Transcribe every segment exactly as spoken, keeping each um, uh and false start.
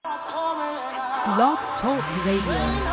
Blog Talk Radio.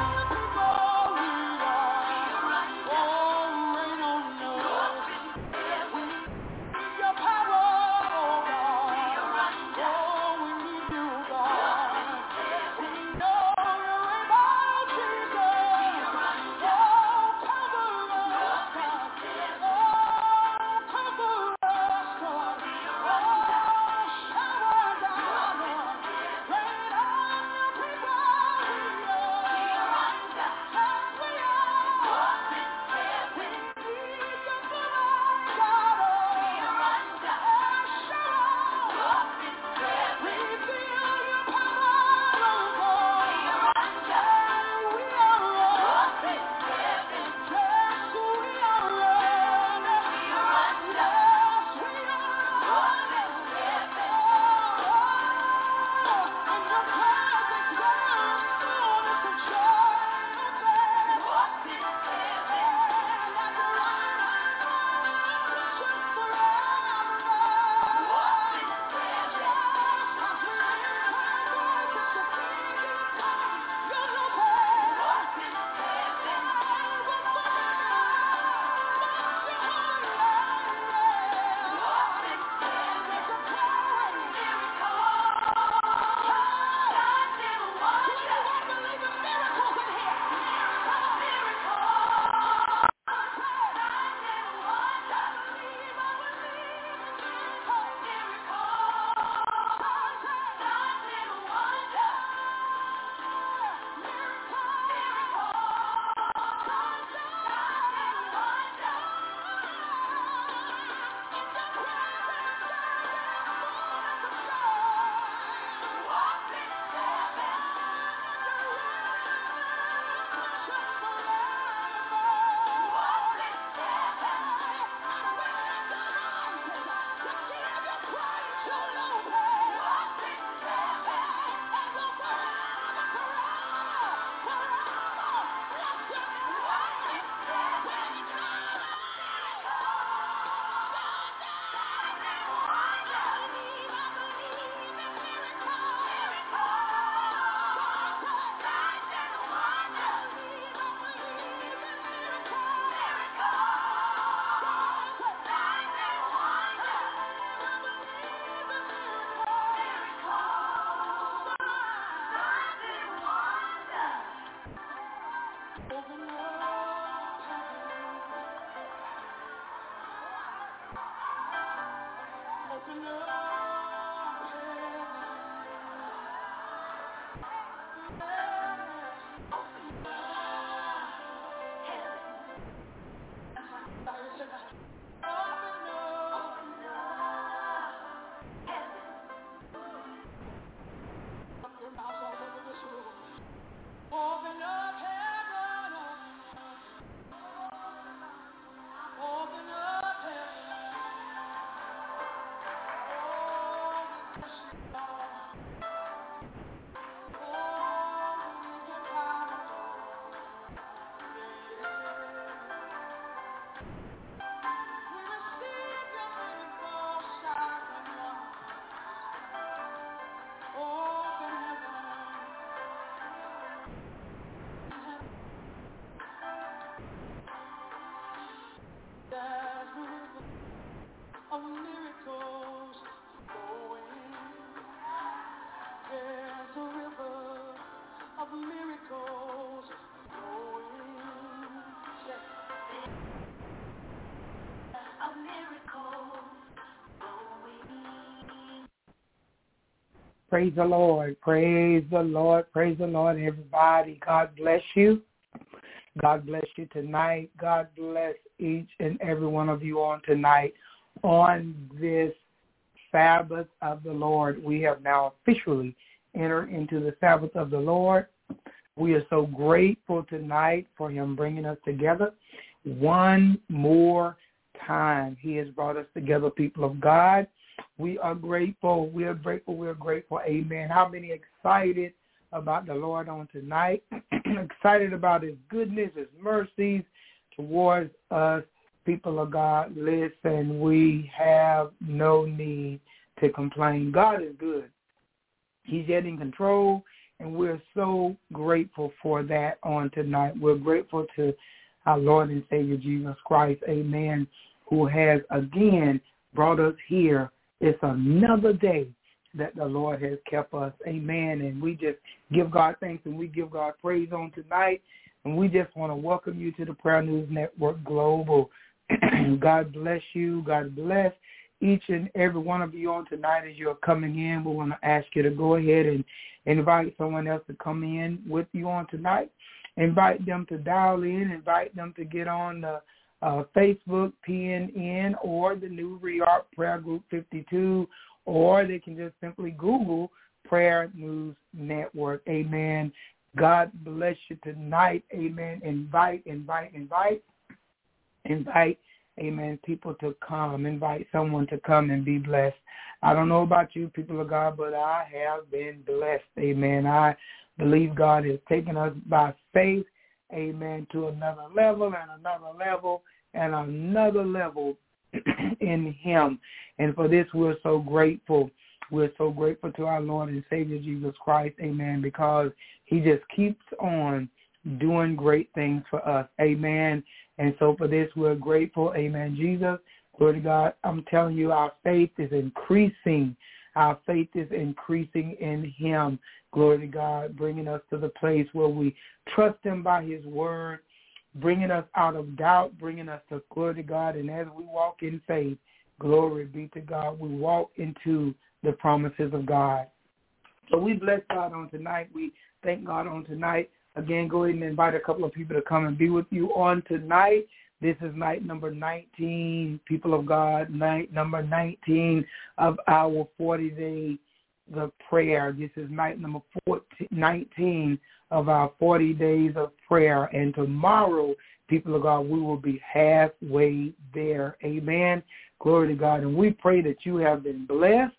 Praise the Lord. Praise the Lord. Praise the Lord, everybody. God bless you. God bless you tonight. God bless each and every one of you on tonight. On this Sabbath of the Lord, we have now officially entered into the Sabbath of the Lord. We are so grateful tonight for him bringing us together one more time. He has brought us together, people of God. We are grateful. We are grateful. We are grateful. Amen. How many excited about the Lord on tonight? Excited about his goodness, his mercies towards us, people of God. Listen, we have no need to complain. God is good. He's yet in control, and we're so grateful for that on tonight. We're grateful to our Lord and Savior Jesus Christ, amen, who has again brought us here. It's another day that the Lord has kept us, amen, and we just give God thanks and we give God praise on tonight, and we just want to welcome you to the Prayer News Network Global. God bless you. God bless each and every one of you on tonight as you're coming in. We want to ask you to go ahead and invite someone else to come in with you on tonight. Invite them to dial in. Invite them to get on the uh, Facebook, P N N, or the New Reart Prayer Group fifty-two, or they can just simply Google Prayer News Network. Amen. God bless you tonight. Amen. Invite, invite, invite. Invite, amen, people to come. Invite someone to come and be blessed. I don't know about you, people of God, but I have been blessed. Amen. I believe God has taken us by faith, amen, to another level and another level and another level in him. And for this, we're so grateful. We're so grateful to our Lord and Savior Jesus Christ, amen, because he just keeps on doing great things for us, amen. And so for this, we're grateful, amen, Jesus. Glory to God. I'm telling you, our faith is increasing. Our faith is increasing in him. Glory to God, bringing us to the place where we trust him by his word, bringing us out of doubt, bringing us to glory to God. And as we walk in faith, glory be to God, we walk into the promises of God. So we bless God on tonight. We thank God on tonight. Again, go ahead and invite a couple of people to come and be with you on tonight. This is night number nineteen, people of God, night number nineteen of our forty-day the prayer. This is night number fourteen, nineteen of our forty days of prayer. And tomorrow, people of God, we will be halfway there. Amen. Glory to God. And we pray that you have been blessed.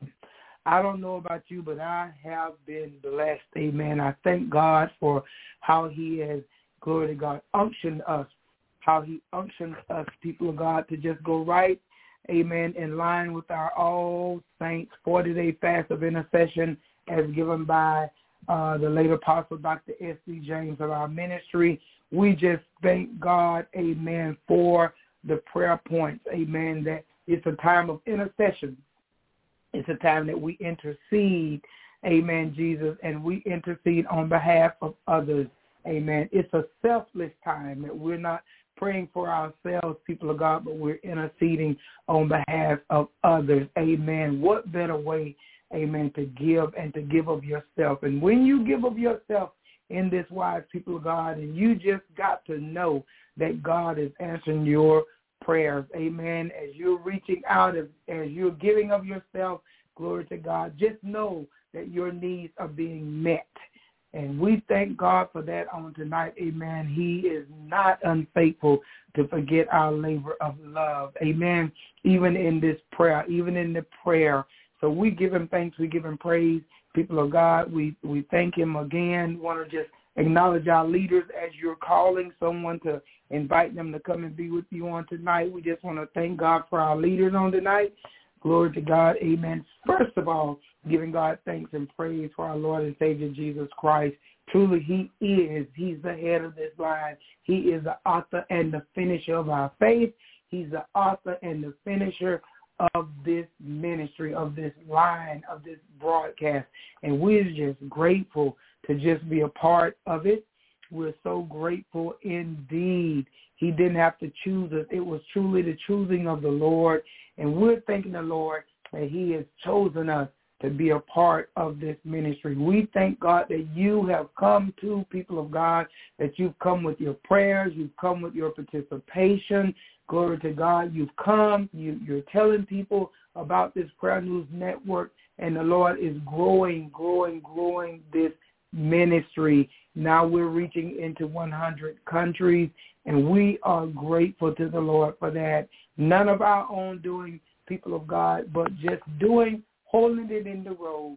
I don't know about you, but I have been blessed. Amen. I thank God for how he has, glory to God, unctioned us, how he unctions us, people of God, to just go right, amen, in line with our All Saints forty-day fast of intercession as given by uh, the late Apostle Doctor S C James of our ministry. We just thank God, amen, for the prayer points, amen, that it's a time of intercession. It's a time that we intercede, amen, Jesus, and we intercede on behalf of others, amen. It's a selfless time that we're not praying for ourselves, people of God, but we're interceding on behalf of others, amen. What better way, amen, to give and to give of yourself. And when you give of yourself in this wise, people of God, and you just got to know that God is answering your prayers, amen. As you're reaching out, as, as you're giving of yourself, glory to God, just know that your needs are being met. And we thank God for that on tonight, amen. He is not unfaithful to forget our labor of love, amen, even in this prayer, even in the prayer. So we give him thanks, we give him praise. People of God, we, we thank him again. We want to just acknowledge our leaders as you're calling someone to invite them to come and be with you on tonight. We just want to thank God for our leaders on tonight. Glory to God, amen. First of all, giving God thanks and praise for our Lord and Savior Jesus Christ. Truly, he is. He's the head of this line. He is the author and the finisher of our faith. He's the author and the finisher of this ministry, of this line, of this broadcast. And we're just grateful to just be a part of it. We're so grateful indeed. He didn't have to choose us. It was truly the choosing of the Lord. And we're thanking the Lord that he has chosen us to be a part of this ministry. We thank God that you have come to, people of God, that you've come with your prayers, you've come with your participation. Glory to God. You've come, you, you're telling people about this Prayer News Network, and the Lord is growing, growing, growing this ministry. Now we're reaching into one hundred countries, and we are grateful to the Lord for that. None of our own doing, people of God, but just doing, holding it in the road,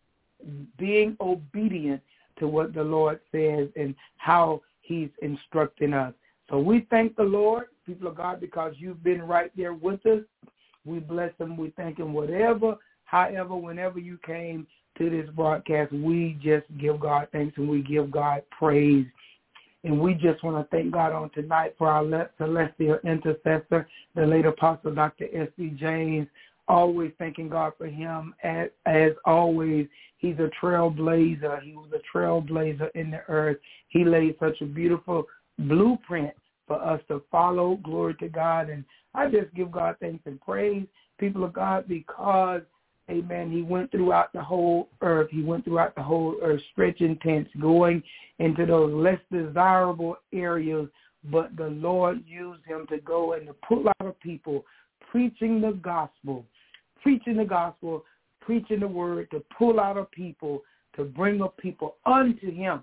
being obedient to what the Lord says and how he's instructing us. So we thank the Lord, people of God, because you've been right there with us. We bless him. We thank him, whatever, however, whenever you came to this broadcast, we just give God thanks and we give God praise. And we just want to thank God on tonight for our celestial intercessor, the late Apostle Doctor S D James, always thanking God for him. As, as always, he's a trailblazer. He was a trailblazer in the earth. He laid such a beautiful blueprint for us to follow. Glory to God. And I just give God thanks and praise, people of God, because, amen, he went throughout the whole earth. He went throughout the whole earth, stretching tents, going into those less desirable areas, but the Lord used him to go and to pull out a people, preaching the gospel, preaching the gospel, preaching the word, to pull out a people, to bring a people unto him.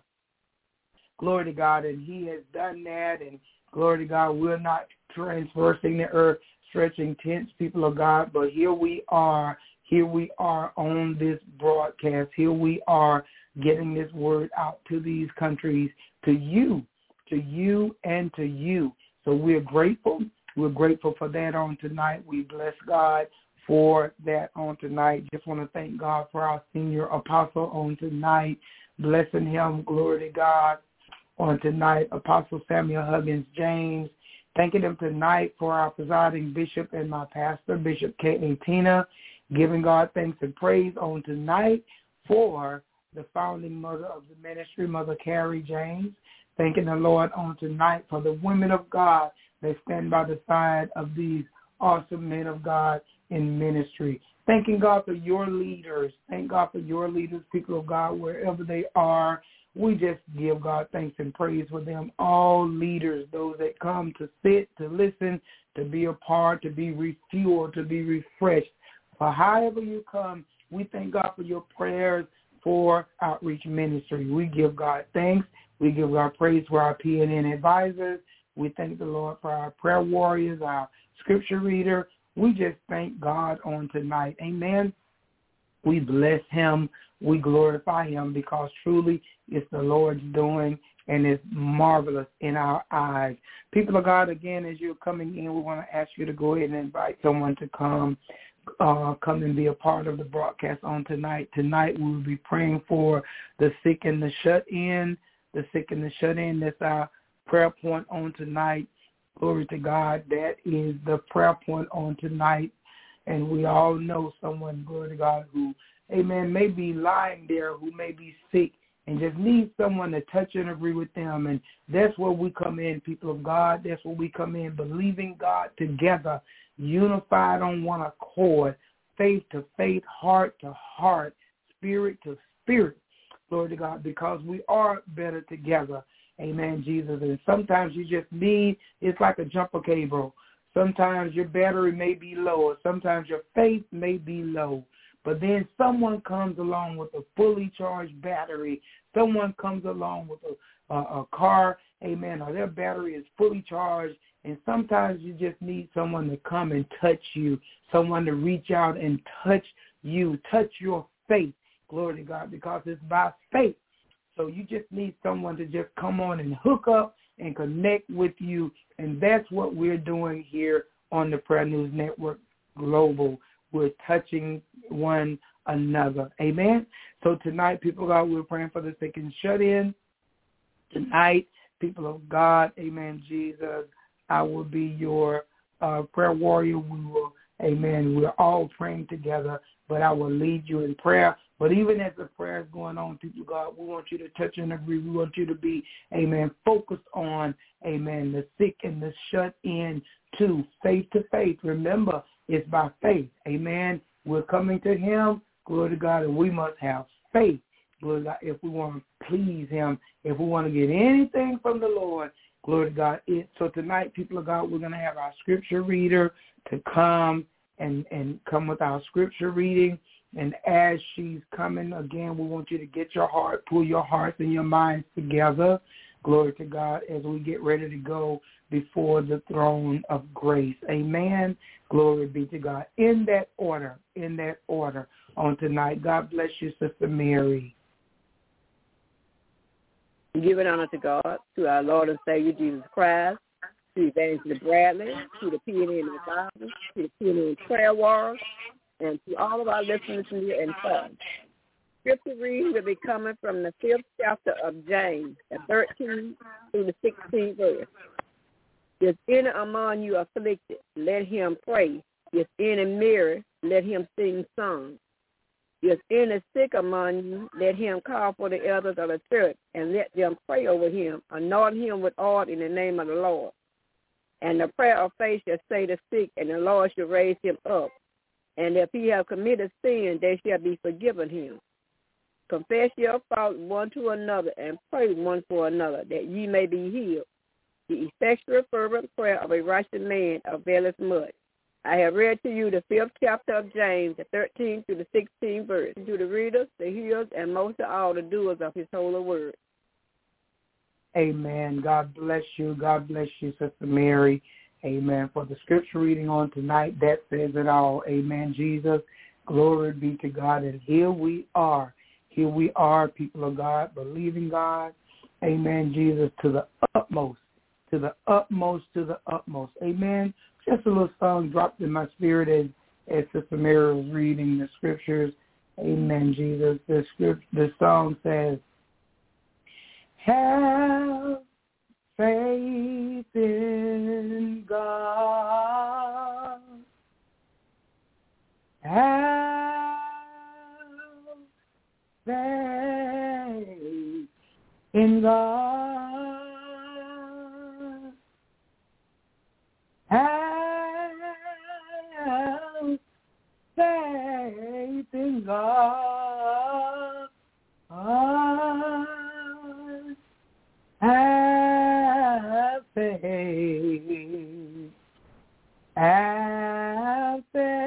Glory to God, and he has done that, and glory to God, we're not transversing the earth, stretching tents, people of God, but here we are, here we are on this broadcast, here we are getting this word out to these countries, to you, to you and to you. So we're grateful. We're grateful for that on tonight. We bless God for that on tonight. Just want to thank God for our senior apostle on tonight, blessing him, glory to God, on tonight, Apostle Samuel Huggins James. Thanking him tonight for our presiding bishop and my pastor, Bishop K A. Tina, giving God thanks and praise on tonight for the founding mother of the ministry, Mother Carrie James. Thanking the Lord on tonight for the women of God that stand by the side of these awesome men of God in ministry. Thanking God for your leaders. Thank God for your leaders, people of God, wherever they are. We just give God thanks and praise for them. All leaders, those that come to sit, to listen, to be a part, to be refueled, to be refreshed. For however you come, we thank God for your prayers for Outreach Ministry. We give God thanks. We give God praise for our P N N advisors. We thank the Lord for our prayer warriors, our scripture reader. We just thank God on tonight. Amen. We bless him. We glorify him because truly it's the Lord's doing and it's marvelous in our eyes. People of God, again, as you're coming in, we want to ask you to go ahead and invite someone to come, uh, come and be a part of the broadcast on tonight. Tonight we will be praying for the sick and the shut-in, the sick and the shut-in. That's our prayer point on tonight. Glory to God. That is the prayer point on tonight. And we all know someone, glory to God, who, amen, may be lying there, who may be sick and just need someone to touch and agree with them. And that's where we come in, people of God. That's where we come in, believing God together, unified on one accord, faith to faith, heart to heart, spirit to spirit, glory to God, because we are better together. Amen, Jesus. And sometimes you just need, it's like a jumper cable. Sometimes your battery may be low, or sometimes your faith may be low. But then someone comes along with a fully charged battery. Someone comes along with a, a, a car, amen, or their battery is fully charged. And sometimes you just need someone to come and touch you, someone to reach out and touch you, touch your faith, glory to God, because it's by faith. So you just need someone to just come on and hook up and connect with you. And that's what we're doing here on the Prayer News Network Global. We're touching one another. Amen. So tonight, people of God, we're praying for the sick and shut in. Tonight, people of God, amen, Jesus, I will be your uh, prayer warrior. We will, amen, we're all praying together, but I will lead you in prayer. But even as the prayer is going on, people of God, we want you to touch and agree. We want you to be, amen, focused on, amen, the sick and the shut in to faith to faith. Remember, it's by faith. Amen. We're coming to him, glory to God, and we must have faith, glory to God, if we want to please him, if we want to get anything from the Lord, glory to God. It, so tonight, people of God, we're going to have our scripture reader to come and, and come with our scripture reading. And as she's coming, again, we want you to get your heart, pull your hearts and your minds together, glory to God, as we get ready to go before the throne of grace. Amen. Glory be to God. In that order, in that order on tonight. God bless you, Sister Mary. Give it honor to God, to our Lord and Savior Jesus Christ, to Evangelist Bradley, to the P N N advisors, to the P N N prayer warriors, and to all of our listeners here and friends. scripture reading will be coming from the fifth chapter of James, the thirteenth through the sixteenth verse. Is any among you afflicted? Let him pray. Is any merry? Let him sing songs. Is any sick among you? Let him call for the elders of the church, and let them pray over him, anoint him with oil in the name of the Lord. And the prayer of faith shall save the sick, and the Lord shall raise him up. And if he have committed sin, they shall be forgiven him. Confess your faults one to another, and pray one for another, that ye may be healed. The effectual fervent prayer of a righteous man availeth much. I have read to you the fifth chapter of James, the thirteenth to the sixteenth verse, to the readers, the hearers, and most of all the doers of his holy word. Amen. God bless you. God bless you, Sister Mary. Amen. For the scripture reading on tonight, that says it all. Amen, Jesus. Glory be to God. And here we are. Here we are, people of God, believing God. Amen, Jesus, to the utmost, to the utmost, to the utmost. Amen. Just a little song dropped in my spirit as, as Sister Mary was reading the scriptures. Amen, Jesus. The script, the song says, have faith in God. Have faith in God. Have faith in God. Have faith. Have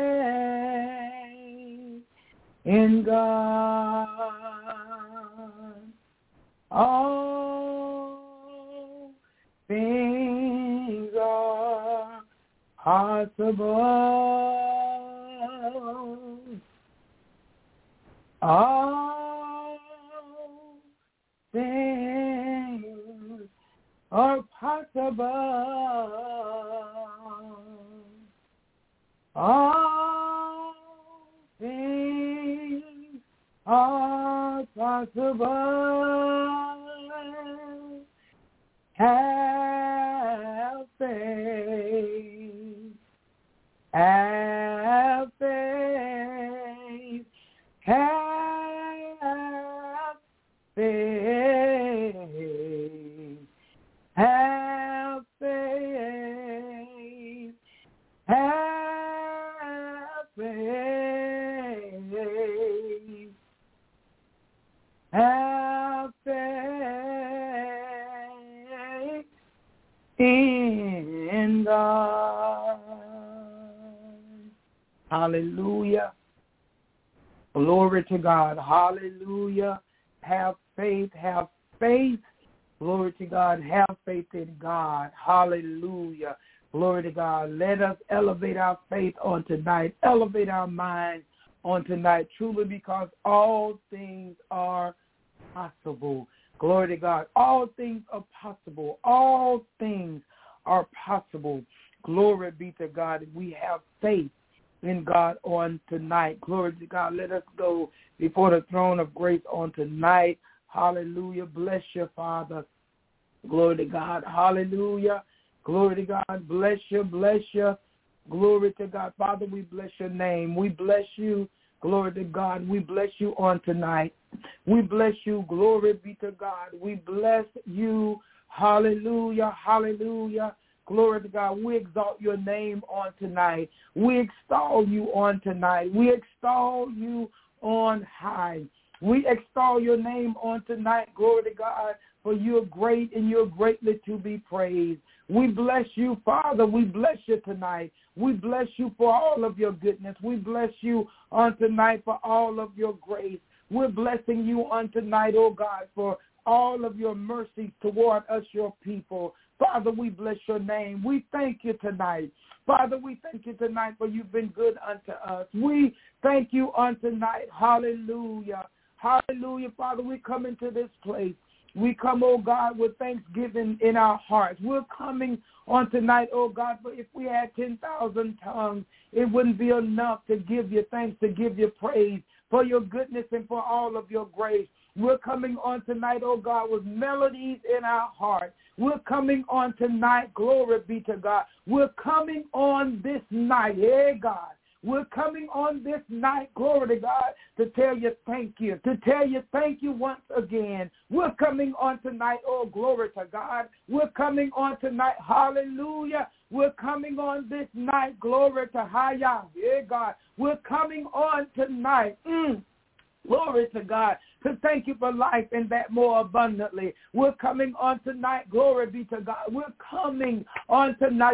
faith in God. All things are possible. All things are possible. All things are possible. Have faith. Have faith. Have faith. Have faith. Have faith. Have faith in God. Hallelujah. Glory to God. Hallelujah. Have faith. Have faith. Glory to God. Have faith in God. Hallelujah. Glory to God. Let us elevate our faith on tonight. Elevate our minds on tonight, truly, because all things are possible. Glory to God. All things are possible. All things are possible. Glory be to God. We have faith in God on tonight. Glory to God. Let us go before the throne of grace on tonight. Hallelujah. Bless you, Father. Glory to God. Hallelujah. Glory to God. Bless you. Bless you. Glory to God. Father, we bless your name. We bless you. Glory to God. We bless you on tonight. We bless you. Glory be to God. We bless you. Hallelujah. Hallelujah. Glory to God. We exalt your name on tonight. We extol you on tonight. We extol you on high. We extol your name on tonight. Glory to God. For you're great and you're greatly to be praised. We bless you, Father. We bless you tonight. We bless you for all of your goodness. We bless you on tonight for all of your grace. We're blessing you on tonight, oh God, for all of your mercy toward us, your people. Father, we bless your name. We thank you tonight. Father, we thank you tonight for you've been good unto us. We thank you on tonight. Hallelujah. Hallelujah. Father, we come into this place. We come, oh God, with thanksgiving in our hearts. We're coming on tonight, oh God, for if we had ten thousand tongues, it wouldn't be enough to give you thanks, to give you praise. for your goodness and for all of your grace. We're coming on tonight, oh God, with melodies in our heart. We're coming on tonight, glory be to God. We're coming on this night, hey God. We're coming on this night, glory to God, to tell you thank you, to tell you thank you once again. We're coming on tonight, oh, glory to God. We're coming on tonight, hallelujah. We're coming on this night, glory to Haya, yeah, God. We're coming on tonight, mm, glory to God, to thank you for life and that more abundantly. We're coming on tonight, glory be to God. We're coming on tonight,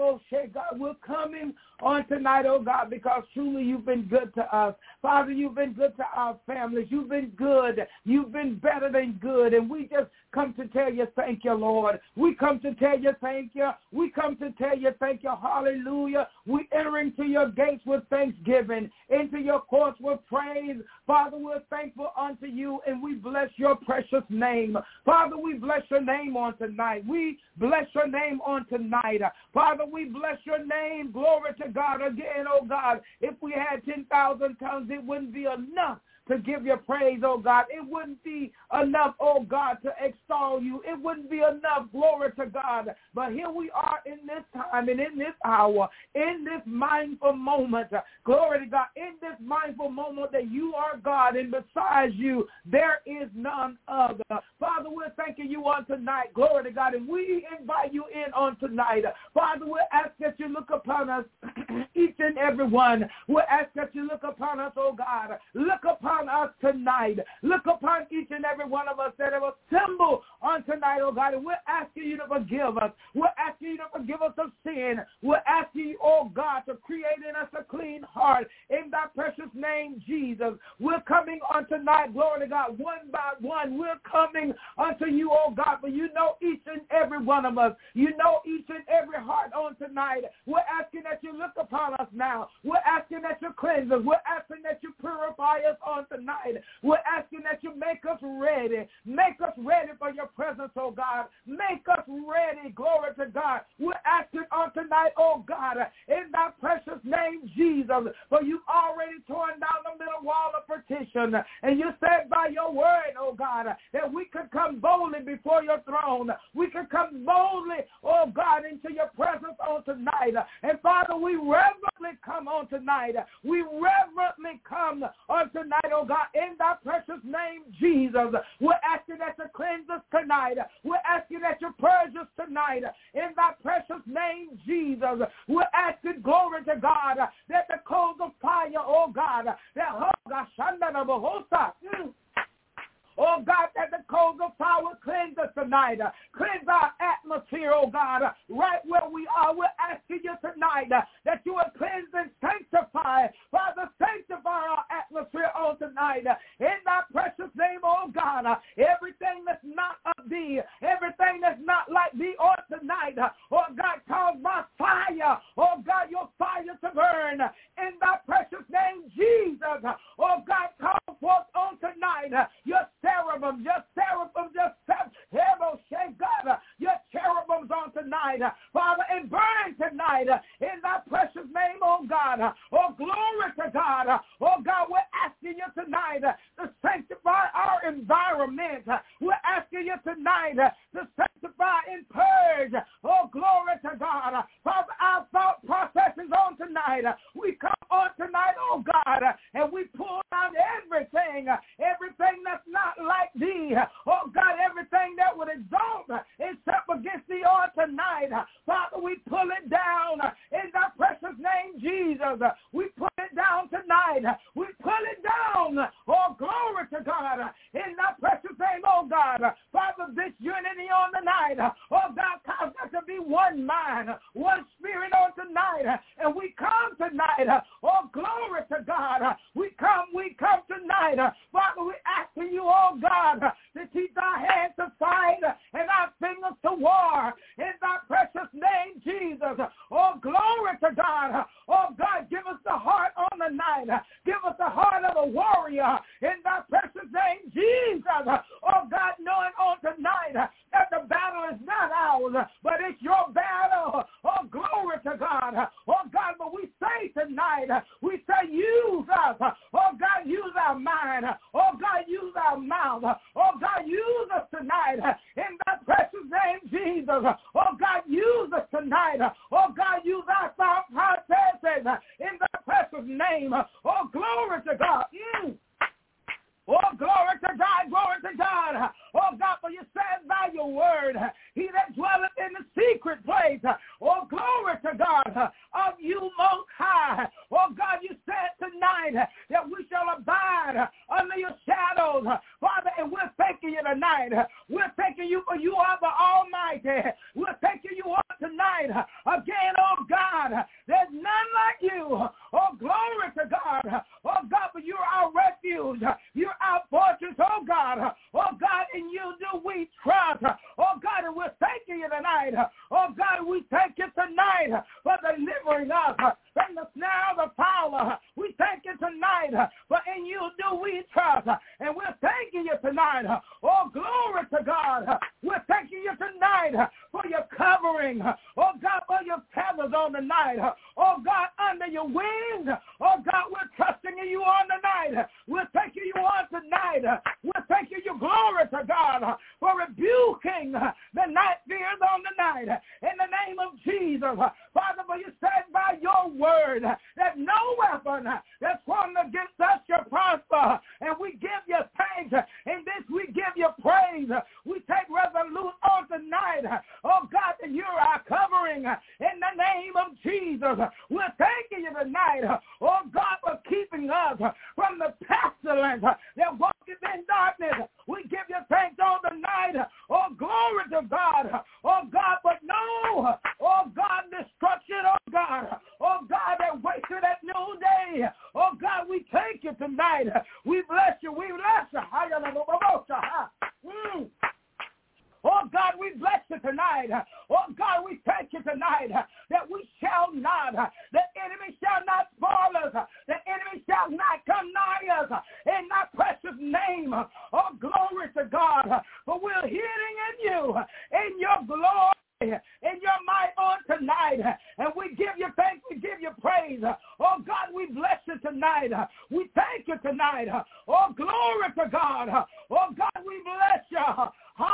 God. We're coming on tonight, oh God, because truly you've been good to us. Father, you've been good to our families. You've been good. You've been better than good. And we just come to tell you thank you, Lord. We come to tell you thank you. We come to tell you thank you. Hallelujah. We enter into your gates with thanksgiving, into your courts with praise. Father, we're thankful unto you, and we bless your precious name. Father, we bless your name on tonight. We bless your name on tonight. Father, we bless your name. Glory to God again, oh God. If we had ten thousand tongues, it wouldn't be enough to give you praise, oh God. It wouldn't be enough, oh God, to extol you. It wouldn't be enough, glory to God. But here we are in this time and in this hour, in this mindful moment, glory to God, in this mindful moment that you are God, and besides you, there is none other. Father, we're thanking you on tonight, glory to God, and we invite you in on tonight. Father, we ask that you look upon us, each and every one. We ask that you look upon us, oh God. Look upon us tonight. Look upon each and every one of us that have assembled on tonight, oh God, and we're asking you to forgive us. We're asking you to forgive us of sin. We're asking you, oh God, to create in us a clean heart in thy precious name, Jesus. We're coming on tonight, glory to God, one by one. We're coming unto you, oh God, for you know each and every one of us. You know each and every heart on tonight. We're asking that you look upon us now. We're asking that you cleanse us. We're asking that you purify us on tonight. We're asking that you make us ready. Make us ready for your presence, oh God. Make us ready, glory to God. We're asking on tonight, oh God, in thy precious name, Jesus, for you've already torn down the middle wall of partition, and you said by your word, oh God, that we could come boldly before your throne. We could come boldly, oh God, into your presence on tonight. And Father, we reverently come on tonight. We reverently come on tonight, oh God, in thy precious name, Jesus. We're asking that you cleanse us tonight. We're asking that you purge us tonight in thy precious name, Jesus. We're asking, glory to God, that the coals of fire, oh God, that oh God, mm, oh God, that the coals of fire will cleanse us tonight. Cleanse our atmosphere, oh God, right where we are. We're asking you tonight that you will cleanse and sanctify. Father, sanctify our atmosphere on tonight. In thy precious name, oh God, everything that's not of thee, everything that's not like thee on tonight, oh God, cause my fire, oh God, your fire to burn. In thy precious name, Jesus, oh God, call forth on tonight your cherubim, your seraphim, your seraphim, God, your cherubims on tonight, Father, and burn tonight in thy precious name, oh God. Oh, glory to God. Oh, God, we're asking you tonight to sanctify our environment. We're asking you tonight to sanctify and purge. Oh, glory to God. Father, our thought processes on tonight. We come on tonight, oh God, and we pull down everything, everything that's not like thee. Oh God, everything that would exalt itself against thee on tonight. Father, we pull it down in thy precious name, Jesus. We pull it down tonight. We pull it down. Oh, glory to God. In thy precious name, oh God. Father, this unity on the night. Oh God, cause us to be one mind, one spirit on tonight. And we come tonight. Oh, glory to God. We come, we come tonight. Father, we asking you, oh God, to teach our hands to fight and our fingers to war. In thy precious name, Jesus. Oh, glory to God. Oh, God, give us the heart on the night. Give us the heart of a warrior. In thy precious name, Jesus. Oh, God, knowing on tonight that the battle is not ours, but it's your battle. Oh, glory to God. Oh, God, but we say tonight, we say use us. Oh, God, use our tonight in the precious name of Jesus. Oh, God, use us tonight. Oh, God, use our thought processes in the precious name. Oh, glory to God. Mm. Oh, glory to God, glory to God. Oh, God, for you said by your word, he that dwelleth in the secret place. Oh, glory to God of you most high. Oh, God, you said tonight that we shall abide under your shadows. Father, and we're thanking you tonight. We're thanking you for you are the Almighty. We're thanking you on tonight. Again, oh, God, there's none like you. Oh, glory to God. Oh, God, for you're our refuge. You're our fortress, oh God. Oh God, in you do we trust. Oh God, and we're thanking you tonight. Oh God, we thank you tonight for delivering us from the snare of the fowler. We thank you tonight for in you do we trust. And we're thanking you tonight. Oh, glory to God. We're thanking you tonight for your covering. Oh God, for your feathers on the night. Oh God, under your wings. Oh God, we're trusting in you on the night. We're thanking you on tonight. We're thanking you, glory to God, for rebuking the night fears on the night. In the name of Jesus, Father, for you said by your word that no weapon that's formed against us shall prosper. And we give you thanks. In this we give you praise. We take resolute on tonight. Oh God, that you're our covering. In the name of Jesus, we're thanking you tonight. Oh God, for keeping us from the pestilence that walketh in darkness. We give you thanks on the night. Oh, glory to God. Oh, God, but no, oh, God, destruction, oh, God. Oh, God, that wasted at noonday. Oh, God, we thank you tonight. We bless you. We bless you. Mm. Oh, God, we bless you tonight. Oh, God, we thank you tonight that we shall not, the enemy shall not spoil us. The enemy shall not come nigh us in thy precious name. Oh, glory to God. For we're hiding in you, in your glory, in your might on tonight. And we give you thanks, we give you praise. Oh, God, we bless you tonight. We thank you tonight. Oh, glory to God. Oh, God, we bless you.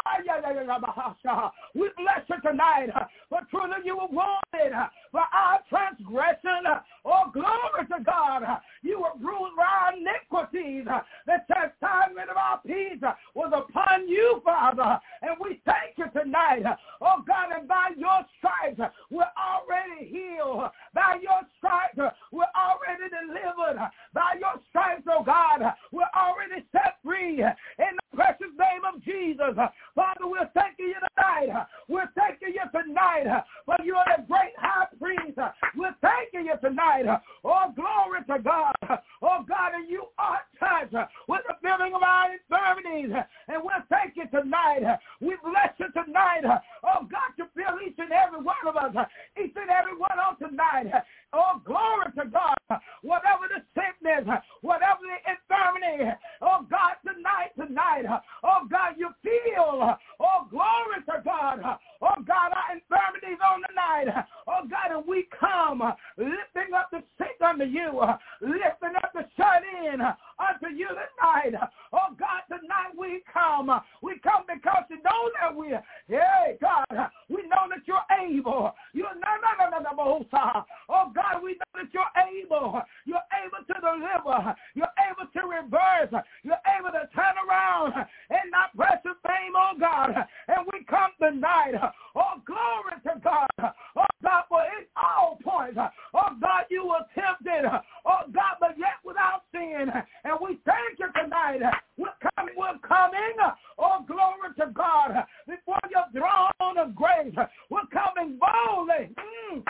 We bless you tonight, for truly you were wounded for our transgression. Oh, glory to God. You were bruised for our iniquities. The chastisement of our peace was upon you, Father. And we thank you tonight. Oh, God, and by your stripes, we're already healed. By your stripes, we're already delivered. By your stripes, oh God, we're already set free. In the precious name of Jesus, Father, we're thanking you tonight. We're thanking you tonight for you are the great high priest. We're thanking you tonight. Oh, glory to God. Oh, God, and you are touched with the feeling of our infirmities. And we're thanking you tonight. We bless you tonight. Oh, God, to fill each and every one of us, each and every one on tonight. Oh, glory to God. Whatever the sickness, whatever the infirmity, oh, God, tonight, tonight, oh, God, you feel, oh, glory to God. Oh, God, our infirmities on the night. Oh, God, and we come lifting up the sick unto you, lifting up the shut in unto you tonight. Oh, God, tonight we come. We come because you know that we, hey, God, we know that you're able. You're no, no, no, no, no, no. Oh, God, we know that you're able. You're able to deliver. You're able to reverse. You're able to turn around in that precious name, oh, God. And we come tonight. Oh, glory to God. Oh, God, for in all points, oh, God, you were tempted. Oh, God, but yet without sin. And we thank you tonight. We're coming, we're coming. Oh, glory to God. Before your throne of grace, we're coming boldly. Mm.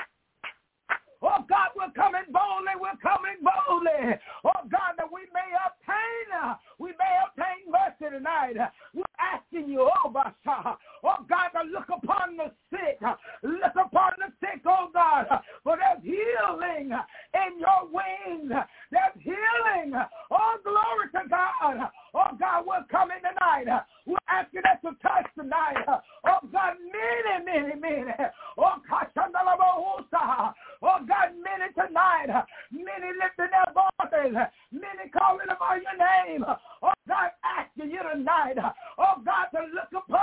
Oh, God, we're coming boldly. We're coming boldly. Oh, God, that we may obtain, we may obtain mercy tonight. We're asking you, oh, Basha, oh, God, to look upon the sick. Look upon the sick, oh, God, for there's healing in your wings. There's healing. Oh, glory to God. Oh, God, we're coming tonight. We're asking that to touch tonight. Oh, God, many, many, many. Oh, Kashandalabohusa. Oh, God, many tonight. Many lifting their voices. Many calling upon your name. Oh, God, asking you tonight. Oh, God, to look upon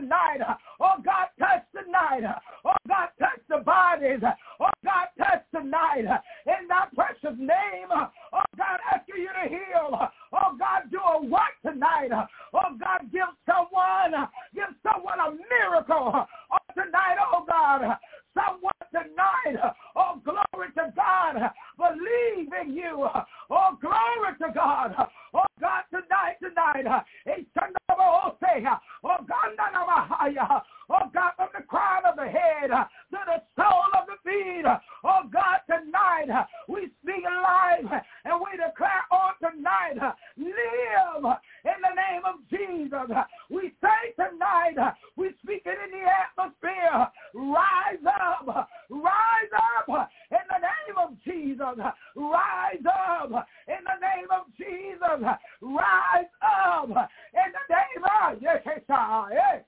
tonight. Oh, God, touch tonight. Oh, God, touch the bodies. Oh, God, touch tonight. In thy precious name, oh, God, asking you to heal. Oh, God, do a work tonight. Oh, God, give someone, give someone a miracle. Oh, tonight, oh, God, someone tonight, oh, glory to God, believe in you. Oh, glory to God. Oh, God, tonight, tonight, oh, God, oh, God, from the crown of the head to the sole of the feet. Oh, God, tonight, we speak life and we declare on tonight, live in the name of Jesus. We say tonight, we speak it in the atmosphere, rise up, rise up in the name of Jesus, rise up in the name of Jesus, rise up in the name of yes, yes.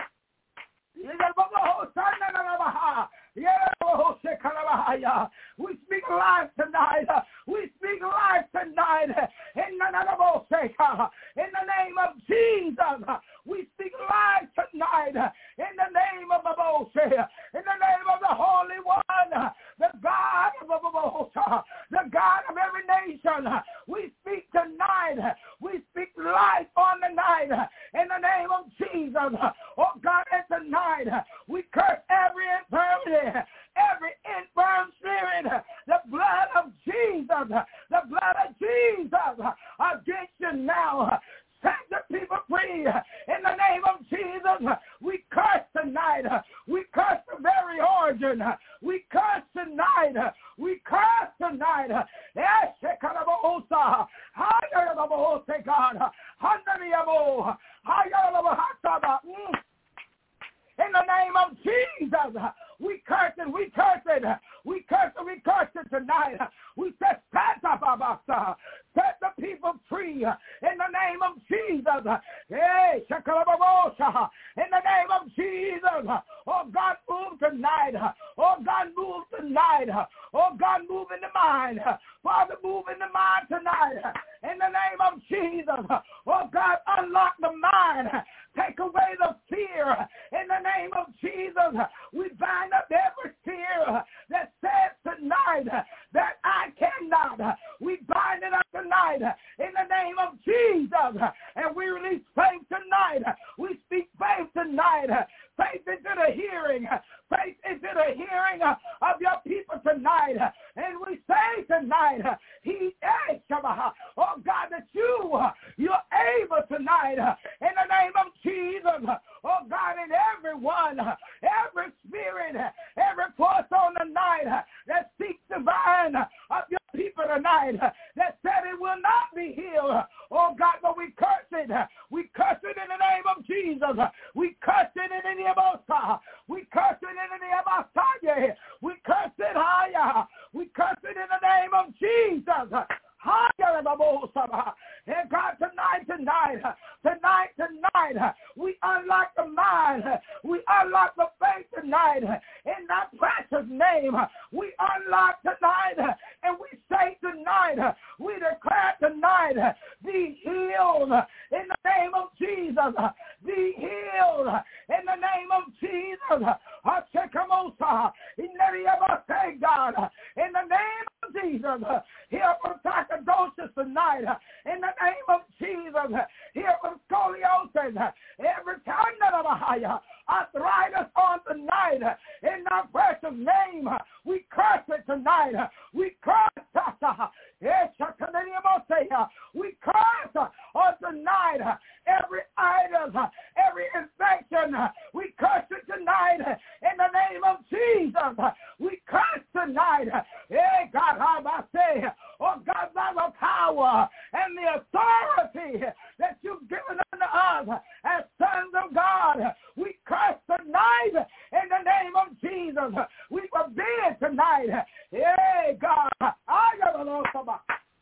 We speak life tonight. We speak life tonight. In the name of Jesus, we speak life tonight. In the name of the Moshe, in the name of the Holy One, the God of the the God of every nation. We speak tonight. We speak life on the night. In the name of Jesus. Oh God, and tonight we curse every infirmity, every infirm spirit, the blood of Jesus, the blood of Jesus against you now. Set the people free in the name of Jesus. We curse tonight. We curse the very origin. We curse tonight. We curse tonight. In the name of Jesus, we curse it, we curse it, we curse it, we curse it tonight. We set, set the people free in the name of Jesus. Hey, in the name of Jesus. Oh God, move tonight. Oh God, move tonight. Oh God, move in the mind. Father, move in the mind tonight. In the name of Jesus. Oh God, unlock the mind. Take away the fear. In the name of Jesus, we bind up every fear that says tonight that I cannot. We bind it up tonight in the name of Jesus. And we release faith tonight. We speak faith tonight. Faith into the hearing. Faith into the hearing of your people tonight. And we say tonight, He is, oh God, that you, you're able tonight in the name of Jesus. Oh God, and everyone, every spirit, every force on the night that seeks the vine of your people tonight that said it will not be healed. Oh God, but we curse it. We curse it in the name of Jesus. We curse it in the name of God. We curse it in the name of God. We curse it higher. We curse it in the name of Jesus. And God, tonight, tonight, tonight, tonight, we unlock the mind. We unlock the faith tonight. In that precious name, we unlock tonight, and we say tonight, we declare tonight, be healed in the name of Jesus. Be healed in the name of Jesus. God, in the name of Jesus, heal from sarcoidosis tonight. In the name of Jesus, heal from scoliosis. Every time that I'm a higher, arthritis on tonight. In the precious name, we curse it tonight. We curse that. We curse on tonight every item, every infection. We curse it tonight in the name of Jesus. We curse tonight. Hey, God, how I say, oh God, by the power and the authority that you've given unto us as sons of God, we curse tonight in the name of Jesus. We forbid tonight. Hey, God, I got to know somebody.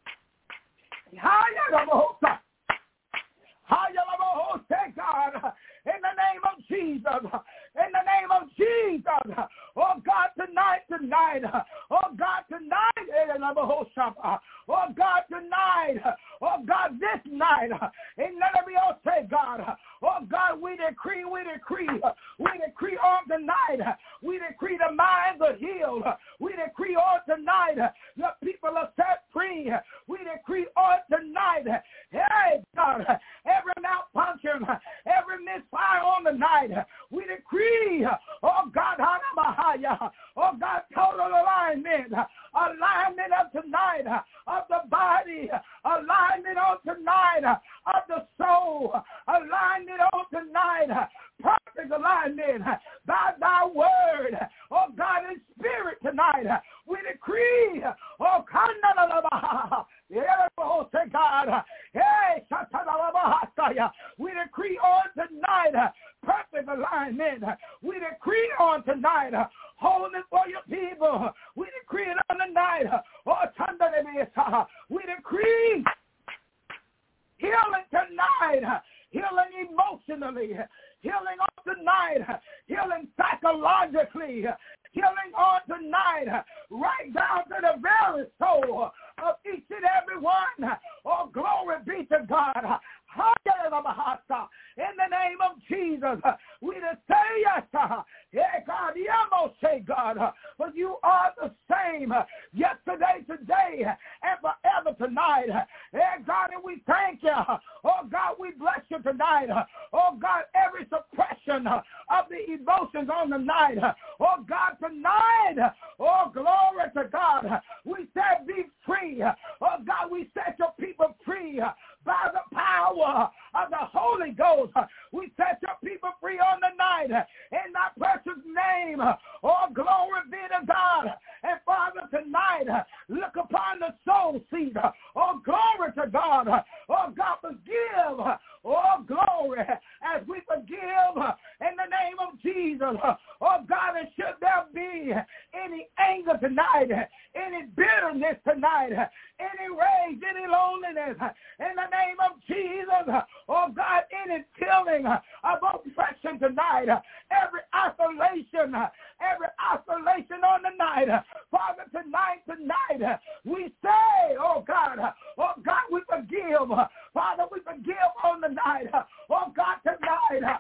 God, in the name of Jesus, in the name of Jesus, oh God, tonight, tonight, oh God, tonight, oh God, tonight, oh God, this night, in none of your say, God, oh God, we decree, we decree. decree, we decree on tonight, we decree the minds are healed. We decree on tonight, the people are set free. We decree on tonight, hey, God, every malfunction, every misfire on the night, we decree, oh God, oh God, total alignment, alignment of tonight, of the body, alignment on tonight, of the soul, alignment on tonight, perfect alignment by thy word, oh God, in spirit tonight, we decree, oh God, hey, we decree on tonight perfect alignment. We decree on tonight wholeness for your people. We decree it on tonight. Oh, we decree healing tonight, healing emotionally, healing on tonight, healing psychologically, healing on tonight, right down to the very soul of each and every one. Oh, glory be to God. In the name of Jesus, we just say yes. Yeah, God, you almost say God, but you are the same yesterday, today, and forever tonight. Yeah, God, and we thank you. Oh, God, we bless you tonight. Oh, God, every suppression of the emotions on the night. Oh, God, tonight. Oh, glory to God. We said be free. Oh, God, we set your people free by the power of the Holy Ghost. We set your people free on the night in thy precious name. Oh, glory be to God. And Father, tonight, look upon the soul seed. Oh, glory to God. Oh, God, forgive. Oh, glory, as we forgive in the name of Jesus. Oh, God, and should there be any anger tonight, any bitterness tonight, any rage, any loneliness, in the name of Jesus, oh, God, any feeling of oppression tonight, every isolation, every isolation on the night, Father, tonight, tonight, we say, oh, God, oh, God, we forgive. Father, we forgive on the night. Oh, God, tonight.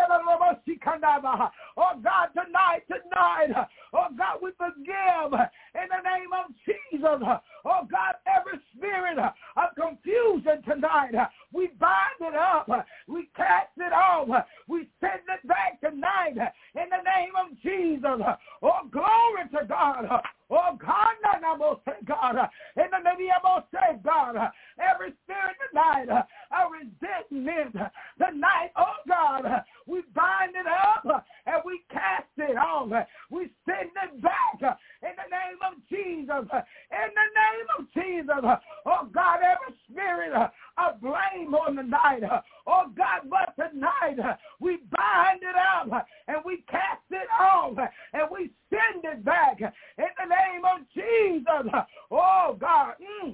Oh, God, tonight, tonight. Oh, God, we forgive in the name of Jesus. Oh, God, every spirit of confusion tonight, we bind it up. We cast it off. We send it back tonight in the name of Jesus. Oh, glory to God. Oh, God, God, in the name of God, every spirit tonight, a resentment tonight, oh, God, we bind it up and we cast it off. We send it back in the name of Jesus. In the name of Jesus, oh, God, every spirit of blame on the night, oh, God, but tonight we bind it up and we cast it off and we send it back in the name of Jesus. Oh, God. Mm.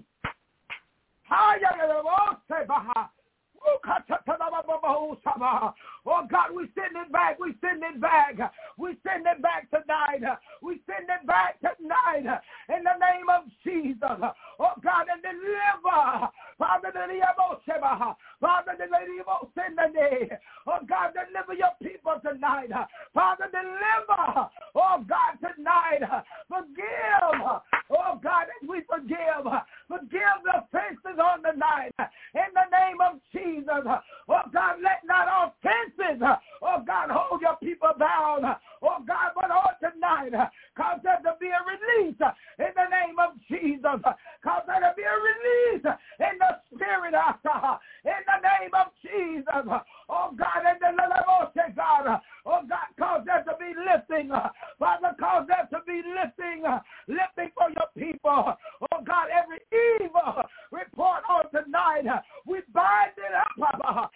Oh, God, we send it back. We send it back. We send it back tonight. We send it back tonight in the name of Jesus. Oh, God, and deliver. Father, deliver. Father, deliver. Oh, God, deliver your people tonight. Father, deliver. Oh, God, tonight. Forgive. Oh, God, as we forgive. Forgive the offenses on the night. In the name of Jesus. Oh, God, let not offenses, oh, God, hold your people bound. Oh, God, but on tonight, cause there to be a release in the name of Jesus. Cause there to be a release in the spirit, in the name of Jesus. Oh, God, in the name of God. Oh, God, cause there to be lifting. Father, cause there to be lifting, lifting for your people. Oh, God, every evil report on tonight, we bind it up.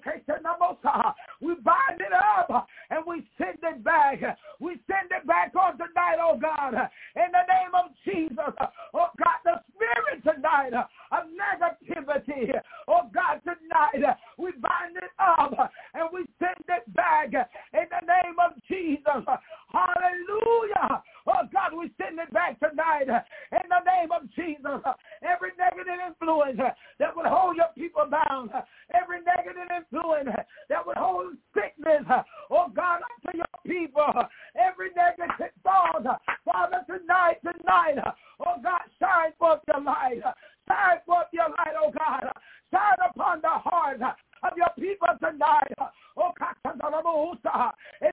We bind it up and we send it back. We send it back on tonight, oh, God, in the name of Jesus. Oh, God, the spirit tonight of negativity, oh, God, tonight, we bind it up and we send it back in the name of Jesus. Hallelujah. Oh, God, we send it back tonight in the name of Jesus. Every negative influence that would hold your people bound, every negative influence that would hold sickness, oh,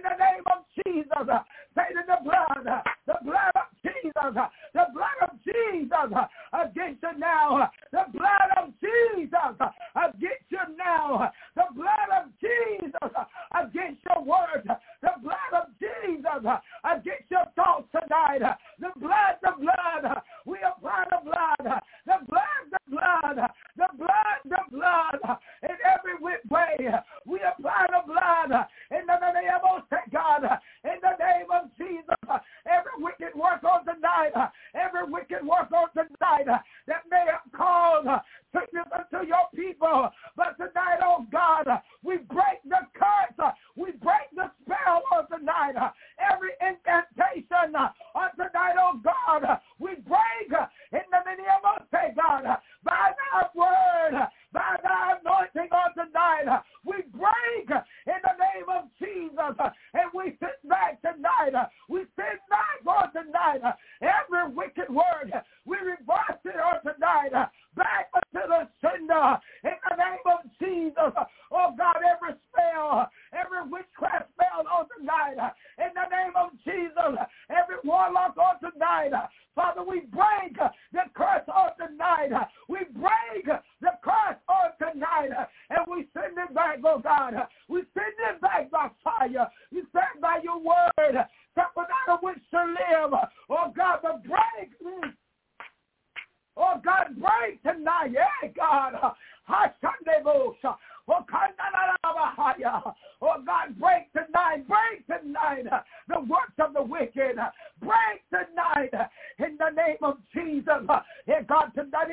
the name of Jesus. Satan, the blood, the blood of Jesus, the blood of Jesus against you now. The blood of Jesus against you now. The blood of Jesus against your word. The blood of Jesus against your thoughts tonight. The blood, the blood. We apply the blood. The blood, the blood. The blood, the blood. In every which way, we apply the blood. In the name of God. In the name of Jesus. Every wicked work on tonight. Every wicked work on tonight that may have caused sickness unto your people. But tonight, oh God, we break the curse. We break the spell on tonight. Every incantation on tonight, oh God, we break in the name of God. By thy word, by thy anointing on tonight, we break in the name of Jesus. And we sit back tonight. We sit back on tonight. Every wicked word, we reverse it on tonight. Back unto the sender in the name of Jesus. Oh God, every spell, every witchcraft spell on tonight, in the name of Jesus, every warlock on tonight, Father, we break the curse on tonight. We break the curse on tonight, and we send it back, oh God. We send it back by fire. We send by your word, something out of which to live. Oh God, the break. Mm. Oh, God, break tonight. Yeah, God. Oh, God, break tonight. Break tonight the works of the wicked. Break tonight in the name of Jesus. Yeah, God, tonight,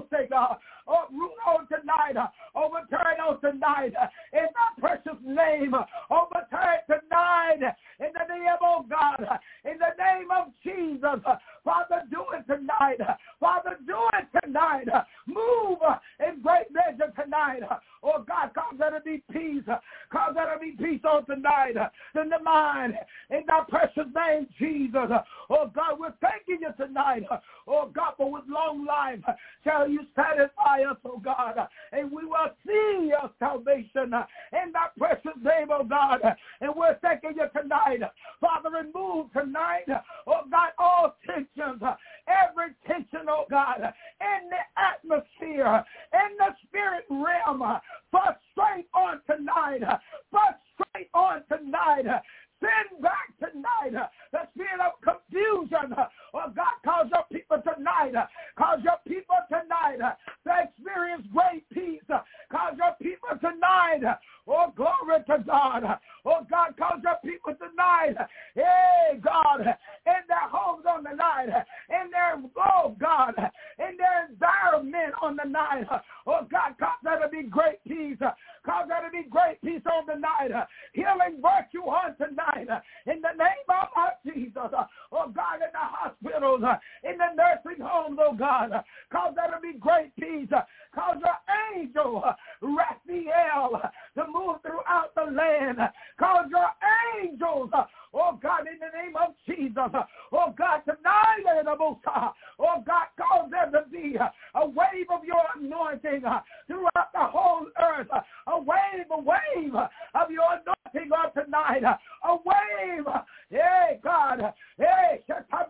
oh, root on tonight. Overturn on tonight. In the precious name. Overturn tonight. In the name of God. In the name of Jesus. Father, do it tonight. Father, do it tonight. Move in great measure tonight. Oh, God, cause there to be peace. Cause there to be peace on tonight in the mind. In thy precious name, Jesus. Oh, God, we're thanking you tonight. Oh, God, for with long life shall you satisfy us, oh, God. And we will see your salvation in thy precious name, oh, God. And we're thanking you tonight. Father, remove tonight, oh, God, all tensions, every tension, oh, God, in the atmosphere, in the spirit realm. Frustrate on tonight. Frustrate on tonight. Send back tonight the spirit of confusion. Oh, God, cause your people tonight. Cause your people tonight to experience great peace. Cause your people tonight. Oh, glory to God. Oh, God, cause your people tonight. Hey, God, in their homes on the night. In their, oh, God, in their environment on the night. Oh, God, cause there to be great peace. Cause there to be great peace on the night. Healing virtue on tonight. In the name of Jesus. Oh, God, in the hospitals, in the nursing homes, oh, God. Cause there to be great peace. Cause your angel, Raphael, to move throughout the land. Cause your angels, oh, God, in the name of Jesus. Oh, God, tonight, oh, God, cause there to be a wave of your anointing throughout the whole earth. A wave, a wave of your anointing on tonight. A wave, hey, God, hey,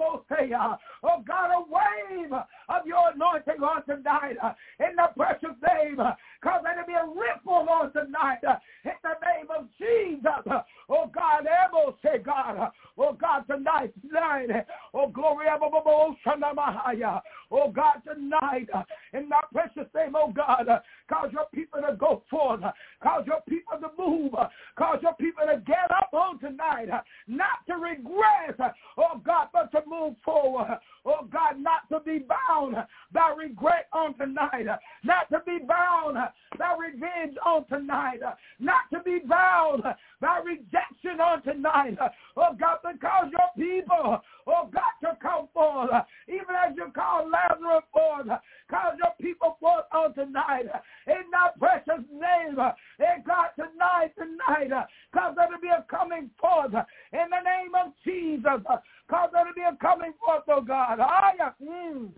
oh, God, a wave of your anointing on tonight. In the precious name, cause there to be a ripple on tonight. In the name of Jesus. Oh, God, able, say, God, oh, God, tonight, tonight, oh, glory, oh, God, tonight, in the precious name, oh, God, cause your people to go forth, cause your people to move, cause your people to get up on tonight, not to regress, oh, God, but to move forward, oh, God, not to be bound by regret on tonight, not to be bound by revenge on tonight, not to be bound by rejection on tonight, oh, God, because your people, oh, God, to come forth, even as you call Lazarus forth, cause your people forth on tonight, in thy precious name, and God, tonight, tonight, cause there to be a coming forth, in the name of Jesus, cause there to be a coming forth, oh, God, mm.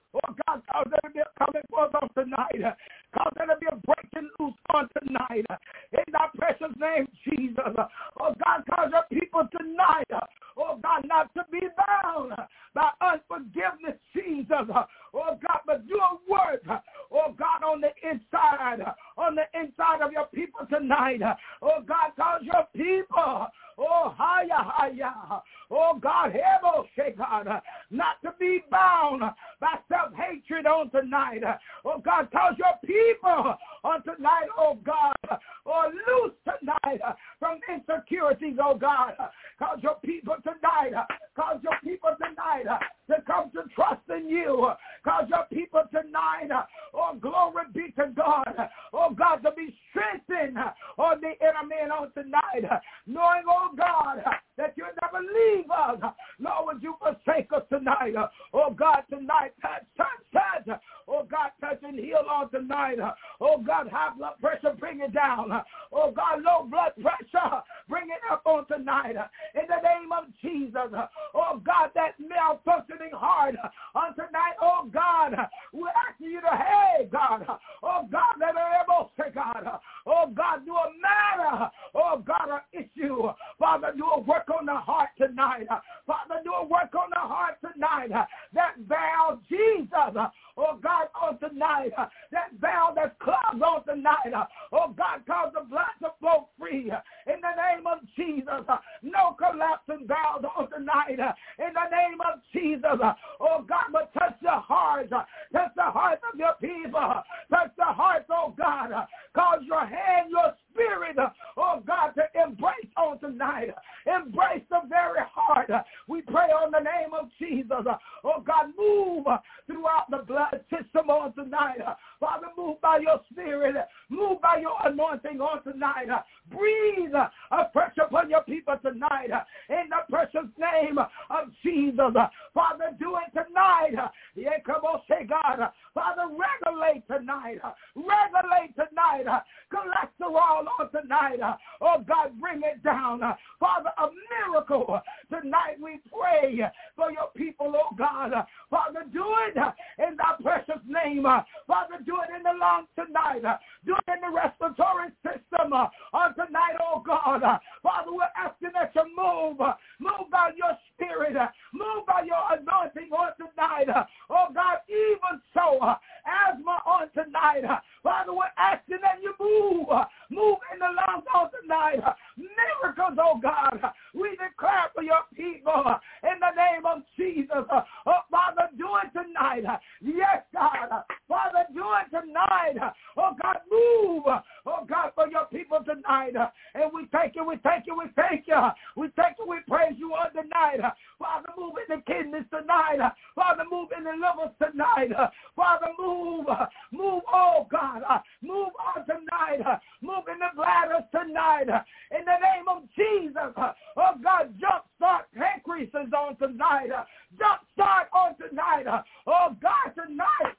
Oh, God, cause there to be a coming forth on tonight. Cause there to be a breaking loose on tonight. In thy precious name, Jesus. Oh, God, cause your people tonight, oh, God, not to be bound by unforgiveness, Jesus. Oh, God, but do a work, oh, God, on the inside, on the inside of your people tonight. Oh, God, cause your people, oh, higher, higher, oh, God, heaven, God, not to be bound by self-hatred on tonight. Oh, God, cause your people on tonight, oh, God, oh, loose tonight from insecurities, oh, God. Cause your people tonight, cause your people tonight to come to trust in you. Cause your people tonight, oh, glory be to God, oh, God, to be strengthened on the inner man on tonight, knowing, oh, God, that you'll never leave us, nor would you forsake us tonight. Oh, God, tonight, touch, touch, touch. Oh, God, touch and heal on tonight. Oh, God, high blood pressure, bring it down. Oh, God, low blood pressure, bring it up on tonight. In the name of Jesus. Oh, God, that malfunctioning heart on tonight, oh, God, we're asking you to, hey, God, oh, God, let her able say, God, oh, God, do a matter, oh, God, an issue. Father, do a work on the heart tonight. Father, do a work on the heart tonight. That valve, Jesus, oh, God, on tonight, that valve that's clogged on tonight, oh, God, cause the blood to flow free. In the name of Jesus, no collapsing valves on tonight. In the name of Jesus, oh, God, but touch the hearts, touch the hearts of your people, touch the hearts, oh, God, cause your hand, your spirit, oh, God, to embrace on tonight, embrace the very heart. We pray on the name of Jesus, oh, God, move throughout the blood system on tonight. Father, move by your spirit, move by your anointing on tonight. Breathe afresh upon your people tonight in the precious name of Jesus. Father, do it tonight. Yeah, come on, say God. Father, regulate tonight. Regulate tonight. Cholesterol on tonight. Oh, God, bring it down. Father, a miracle tonight we pray for your people, oh, God. Father, do it in thy precious name. Father, do it in the lungs tonight. Do it in the respiratory system on tonight, oh, God. Father, we're asking that you move. Move by your spirit. Move by your anointing on tonight. Oh, God, even so, asthma on tonight. Father, we're asking that you move. Move in the lungs on tonight. Miracles, oh, God. We declare for your people in the name of Jesus. Oh, Father, do it tonight. Yes, God. Father, do it tonight. Oh, God, move. Oh, God, for your people tonight. And we thank you, we thank you, we thank you. We thank you, we praise you on tonight. Father, move in the kidneys tonight. Father, move in the livers tonight. Father, move. Move, oh, God. Move on tonight. Move in the bladders tonight. In the name of Jesus. Oh, God, jumpstart pancreases on tonight. Jumpstart on tonight. Oh, God, tonight.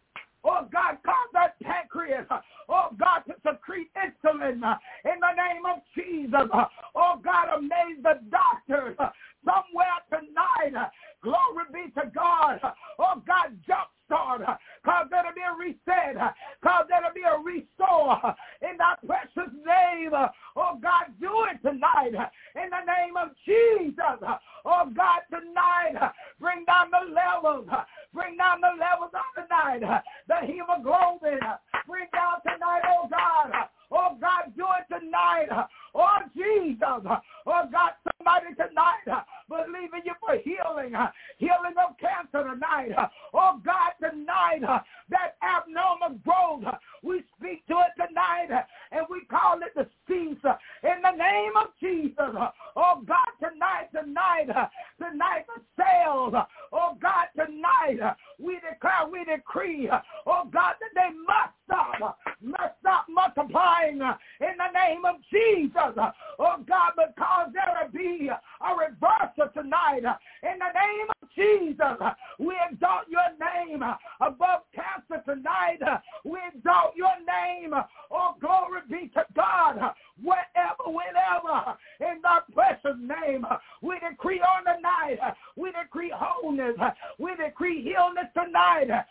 Oh, God, cause that pancreas, oh, God, to secrete insulin in the name of Jesus. Oh, God, amaze the doctors somewhere tonight. Glory be to God. Oh, God, jumpstart. Cause there to be a reset. Cause there to be a restore in that precious name. Oh, God, do it tonight in the name of Jesus. Oh, God, tonight, bring down the levels. Bring down the levels of tonight. The hemoglobin. Bring down tonight, oh, God. Oh, God, do it tonight. Oh, Jesus. Oh, God, somebody tonight believing you for healing. Healing of cancer tonight. Oh, God, tonight, that abnormal growth, we speak to it tonight, and we call it the cease in the name of Jesus. Oh, God, tonight, tonight, tonight, the cells, oh, God, tonight, we declare, we decree, oh, God, that they must stop, must stop multiplying in the name of Jesus. Oh, God, because there will be a reversal tonight in the name of Jesus. We exalt your name above cancer tonight. We exalt your name. Oh, glory be to God. Wherever, whenever, in the precious name, we decree on the night, we decree wholeness, we decree healness tonight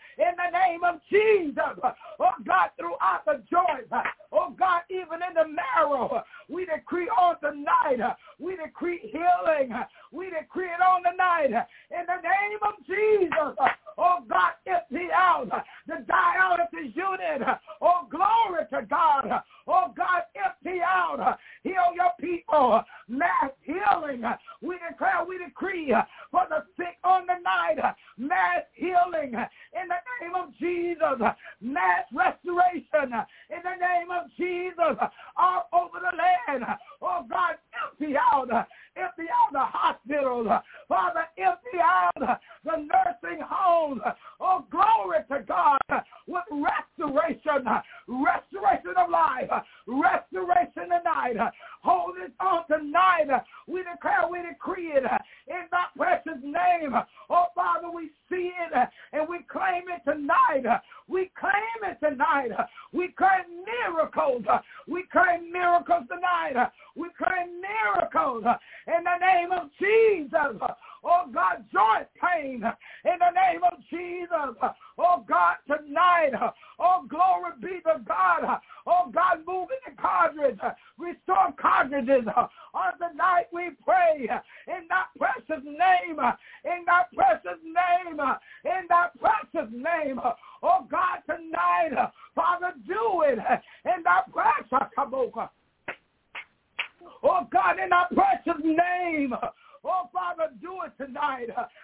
Jesus. Oh, God, throughout the joints. Oh, God, even in the marrow. We decree on tonight. We decree healing. We decree it on tonight. In the name of Jesus. Oh, God, empty out the dialysis unit. Oh, glory to God. Oh, God, empty out. Heal your people. Mass healing. We declare, we decree for the sick on the night. Mass healing in the name of Jesus. Mass restoration in the name of Jesus. All over the land. Oh, God, empty out. Empty out the hospitals. Father, empty out the nursing homes. Oh, glory to God. With restoration. Restoration of life. Restoration tonight. Hold it on tonight. We declare, we decree it in that precious name. Oh, Father, we see it and we claim it tonight. We claim it tonight. We claim miracles. We claim miracles tonight. We claim miracles in the name of Jesus. Oh, God, joint pain in the name of Jesus. Oh, God, tonight. Oh, glory be to God. Oh, God, moving the cartridge. Restore cartridges. On tonight we pray in that precious name. In that precious name. In that precious name. Oh, God, tonight. Father, do it in that precious name. Oh, God, in that precious name. Oh, Father, do it tonight.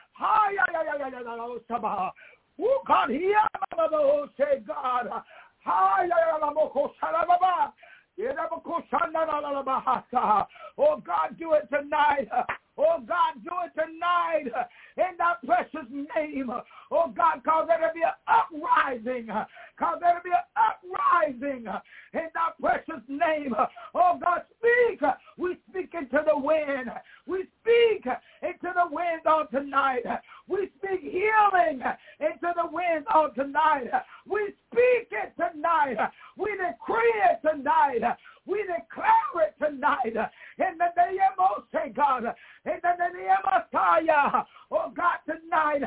Oh, God, hear say God. Oh, God, do it tonight. Oh, God, do it tonight in that precious name. Oh, God, cause there to be an uprising. Cause there to be an uprising in that precious name. Oh, God, speak. We speak into the wind. We speak into the wind on tonight. We speak healing into the wind on tonight. We speak it tonight. We decree it tonight. We declare it tonight. In the name of say God. In the name of Messiah. Oh, God, tonight.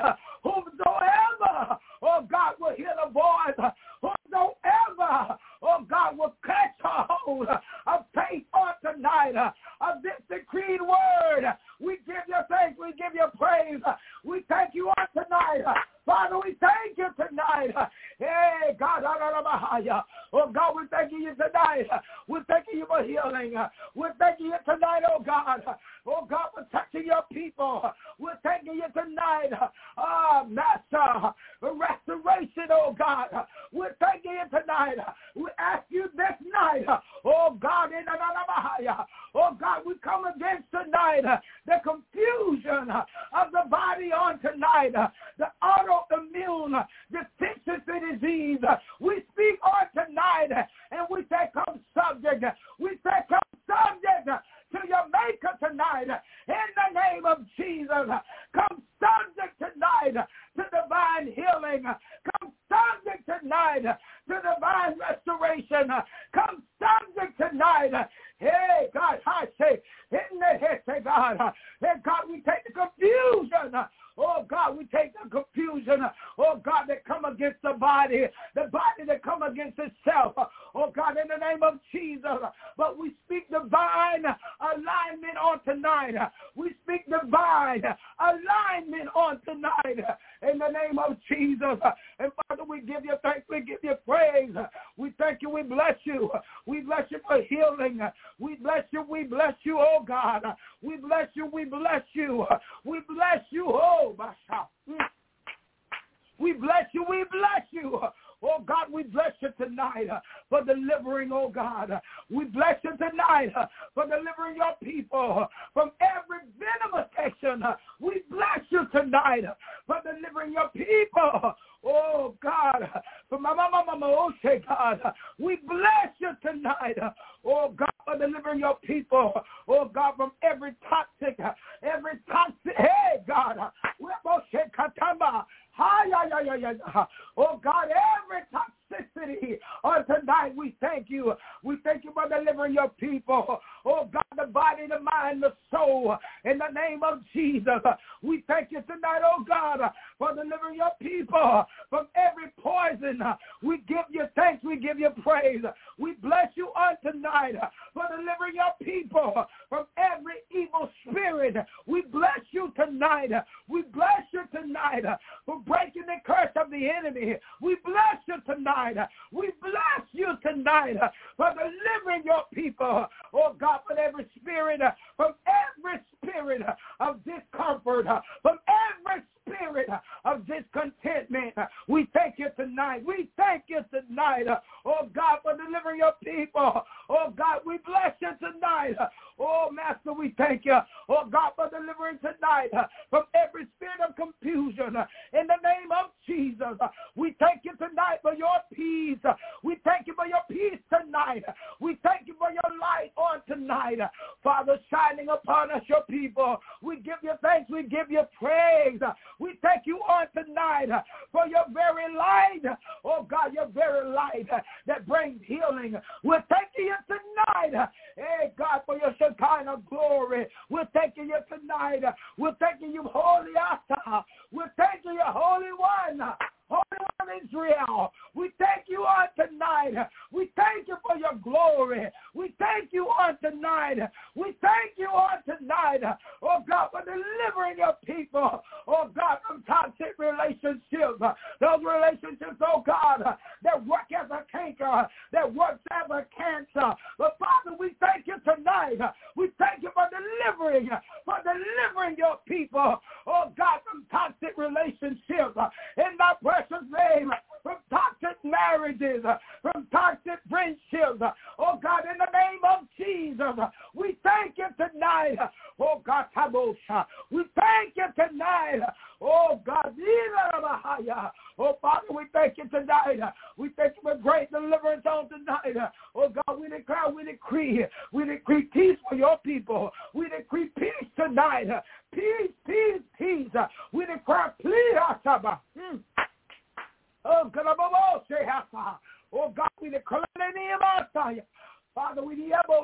Whosoever, oh, God, will hear the voice. Whosoever, oh, God, will catch a hold of faith on tonight. Of this decreed word. We give you thanks. We give you praise. We thank you on tonight. Father, we thank you tonight. Hey, God, oh, God, we thank you tonight. We thank you for healing. We thank you tonight, oh, God. Oh, God, for touching your people. We're thanking you tonight. Ah, uh, Master, restoration, oh, God. We're thanking you tonight. We ask you this night, oh, God, in the oh, God, we come against tonight the confusion of the body on tonight, the autoimmune deficiency disease. We speak on tonight, and we say come subject. We say come subject to your maker tonight in the name of Jesus. Come subject tonight to divine healing. Come subject tonight to divine restoration. Come subject tonight. Hey, God, I say, in the head, say, God, hey, God, we take the confusion. Oh, God, we take the confusion, oh, God, that come against the body, the body that come against itself, oh, God, in the name of Jesus. But we speak divine alignment on tonight. We speak divine alignment on tonight in the name of Jesus. And, Father, we give you thanks. We give you praise. We thank you. We bless you. We bless you for healing. We bless you. We bless you, oh, God. We bless you. We bless you. We bless you, oh, we bless you, we bless you. Oh, God, we bless you tonight uh, for delivering, oh, God. Uh, we bless you tonight uh, for delivering your people uh, from every venomous action. Uh, we bless you tonight uh, for delivering your people. Oh, God, uh, for my mama, mama, oh, say, God, uh, we bless you tonight. Uh, oh, God, for delivering your people. Oh, God, from every toxic, uh, every toxic, hey, God, uh, we both say, Katamba. Oh, God, every toxicity on tonight, we thank you. We thank you for delivering your people. Oh, God, the body, the mind, the soul, in the name of Jesus. We thank you tonight, oh, God, for delivering your people from every poison. We give you thanks. We give you praise. We bless you on tonight for delivering your people from every evil spirit. We bless you tonight. We bless you tonight for breaking the curse of the enemy. We bless you tonight. We bless you tonight for delivering your people, oh God, from every spirit, from every spirit of discomfort, from every spirit of discontentment. We thank you tonight. We thank you tonight, oh God, for delivering your people. Oh God, we bless you tonight. Oh Master, we thank you, oh God, for delivering tonight from every spirit of confusion. In the name of Jesus, we thank you tonight for your peace. We thank you for your peace tonight. We thank you for your light on tonight, Father, shining upon us, your people. We give you thanks. We give you praise. We thank you on tonight for your very light, oh God, your very light that brings healing. We're thanking you tonight, hey God, for your Shekinah glory. We're thanking you tonight. We're thanking you, Holy Asa. We're thanking you, Holy One. Holy One Israel, we thank you on tonight. We thank you for your glory. We thank you on tonight. We thank you on tonight, oh God, for delivering your people, oh God, from toxic relationships. Those relationships, oh God, that work as a canker, that works as a cancer. But Father, we thank you tonight. We thank you for delivering, for delivering your people, oh God, from toxic relationships. In the precious name, from toxic marriages, from toxic friendships. Oh God, in the name of Jesus, we thank you tonight. Oh God, Tabosha. We thank you tonight. Oh God, oh Father, we thank you tonight. We thank you for great deliverance on tonight. Oh God, we declare, we decree, we decree peace for your people. We decree peace tonight. Peace, peace, peace. We declare peace. Mm. Oh God, oh God, we declare the name of Father, we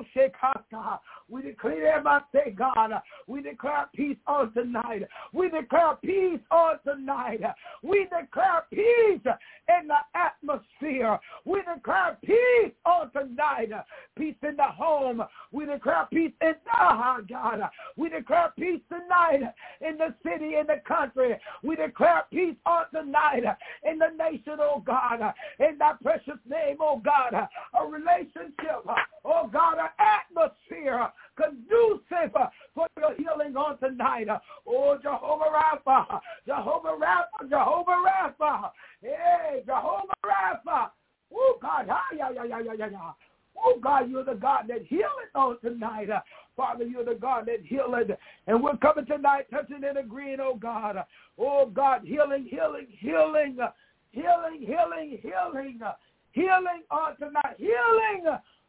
we declare, God, we declare peace on tonight. We declare peace on tonight. We declare peace in the atmosphere. We declare peace on tonight. Peace in the home. We declare peace in the God. We declare peace tonight in the city, in the country. We declare peace on tonight in the nation, oh God. In that precious name, oh God. A relationship, oh God, an atmosphere conducive for your healing on tonight. Oh, Jehovah Rapha, Jehovah Rapha, Jehovah Rapha. Hey, Jehovah Rapha. Oh, God, yeah, yeah, yeah, yeah, yeah. Oh, God, you're the God that healeth on tonight. Father, you're the God that healeth. And we're coming tonight, touching and agreeing, oh, God. Oh, God, healing, healing, healing, healing, healing, healing, healing on tonight. Healing.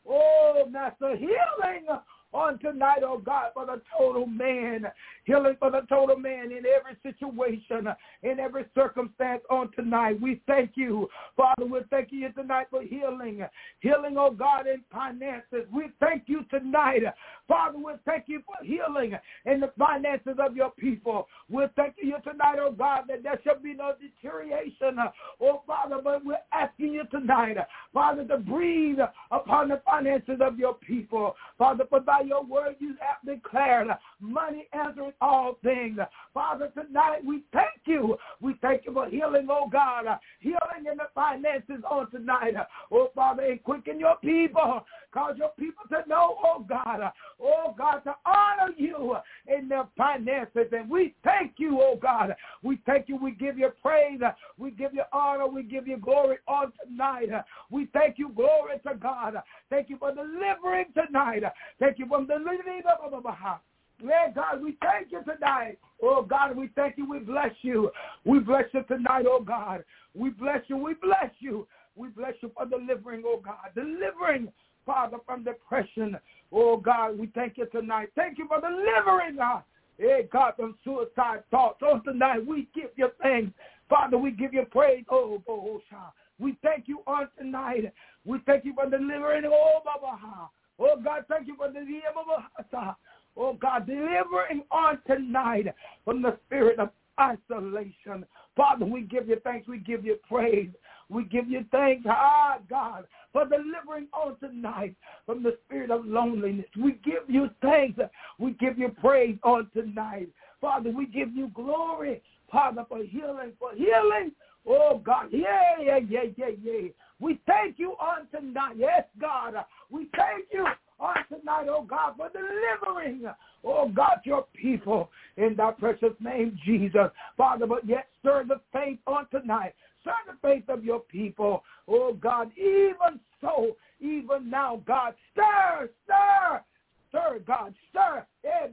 Oh, Master, healing on tonight, oh God, for the total man. Healing for the total man in every situation, in every circumstance on tonight. We thank you, Father. We're thanking you tonight for healing. Healing, oh God, in finances. We thank you tonight, Father. We're thanking you for healing in the finances of your people. We're thanking you tonight, oh God, that there shall be no deterioration, oh Father, but we're asking you tonight, Father, to breathe upon the finances of your people. Father, for by your word you have declared money answers all things. Father, tonight we thank you. We thank you for healing, oh God, healing in the finances on tonight. Oh Father, and quicken your people. Cause your people to know, oh God, oh God, to honor you in their finances. And we thank you, oh God. We thank you. We give you praise. We give you honor. We give you glory on tonight. We thank you, glory to God. Thank you for delivering tonight. Thank you for delivering of the heart. Yeah, God, we thank you tonight. Oh, God, we thank you. We bless you. We bless you tonight, oh, God. We bless you. We bless you. We bless you for delivering, oh, God. Delivering, Father, from depression. Oh, God, we thank you tonight. Thank you for delivering us. Hey, God, from suicide thoughts. Oh, tonight we give you thanks. Father, we give you praise. Oh, oh, oh, we thank you on tonight. We thank you for delivering. Oh, Baba. Oh, God, thank you for delivering. Oh, God, delivering on tonight from the spirit of isolation. Father, we give you thanks. We give you praise. We give you thanks, ah, God, for delivering on tonight from the spirit of loneliness. We give you thanks. We give you praise on tonight. Father, we give you glory, Father, for healing, for healing. Oh, God, yeah, yeah, yeah, yeah, yeah. We thank you on tonight. Yes, God, we thank you on tonight, oh, God, for delivering, oh, God, your people in that precious name, Jesus. Father, but yet stir the faith on tonight. Stir the faith of your people, oh, God, even so, even now, God, stir, stir, stir, God, stir.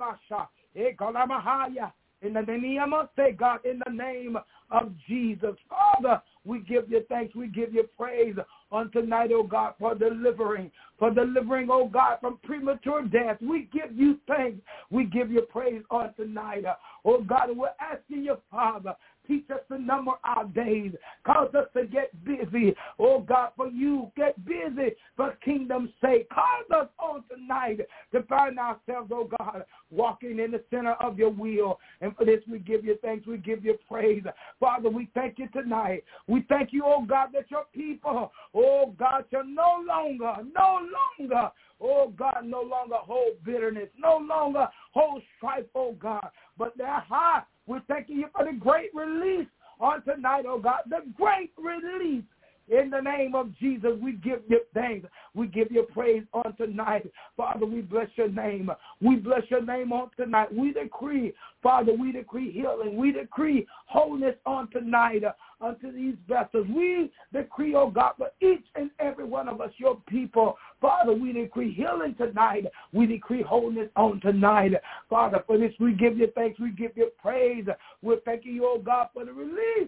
In the name of, say, God, in the name of Jesus. Father, we give you thanks. We give you praise on tonight, oh God, for delivering, for delivering, oh God, from premature death. We give you thanks. We give you praise on tonight. Oh God, we're asking you, Father, teach us to number our days. Cause us to get busy. Oh, God, for you, get busy for kingdom's sake. Cause us on tonight to find ourselves, oh, God, walking in the center of your will. And for this, we give you thanks. We give you praise. Father, we thank you tonight. We thank you, oh, God, that your people, oh, God, shall no longer, no longer, oh, God, no longer hold bitterness, no longer hold strife, oh, God, but they're high. We're thanking you for the great release on tonight, oh God, the great release. In the name of Jesus, we give you thanks. We give you praise on tonight. Father, we bless your name. We bless your name on tonight. We decree, Father, we decree healing. We decree wholeness on tonight uh, unto these vessels. We decree, oh God, for each and every one of us, your people. Father, we decree healing tonight. We decree wholeness on tonight. Father, for this, we give you thanks. We give you praise. We're thanking you, oh God, for the release.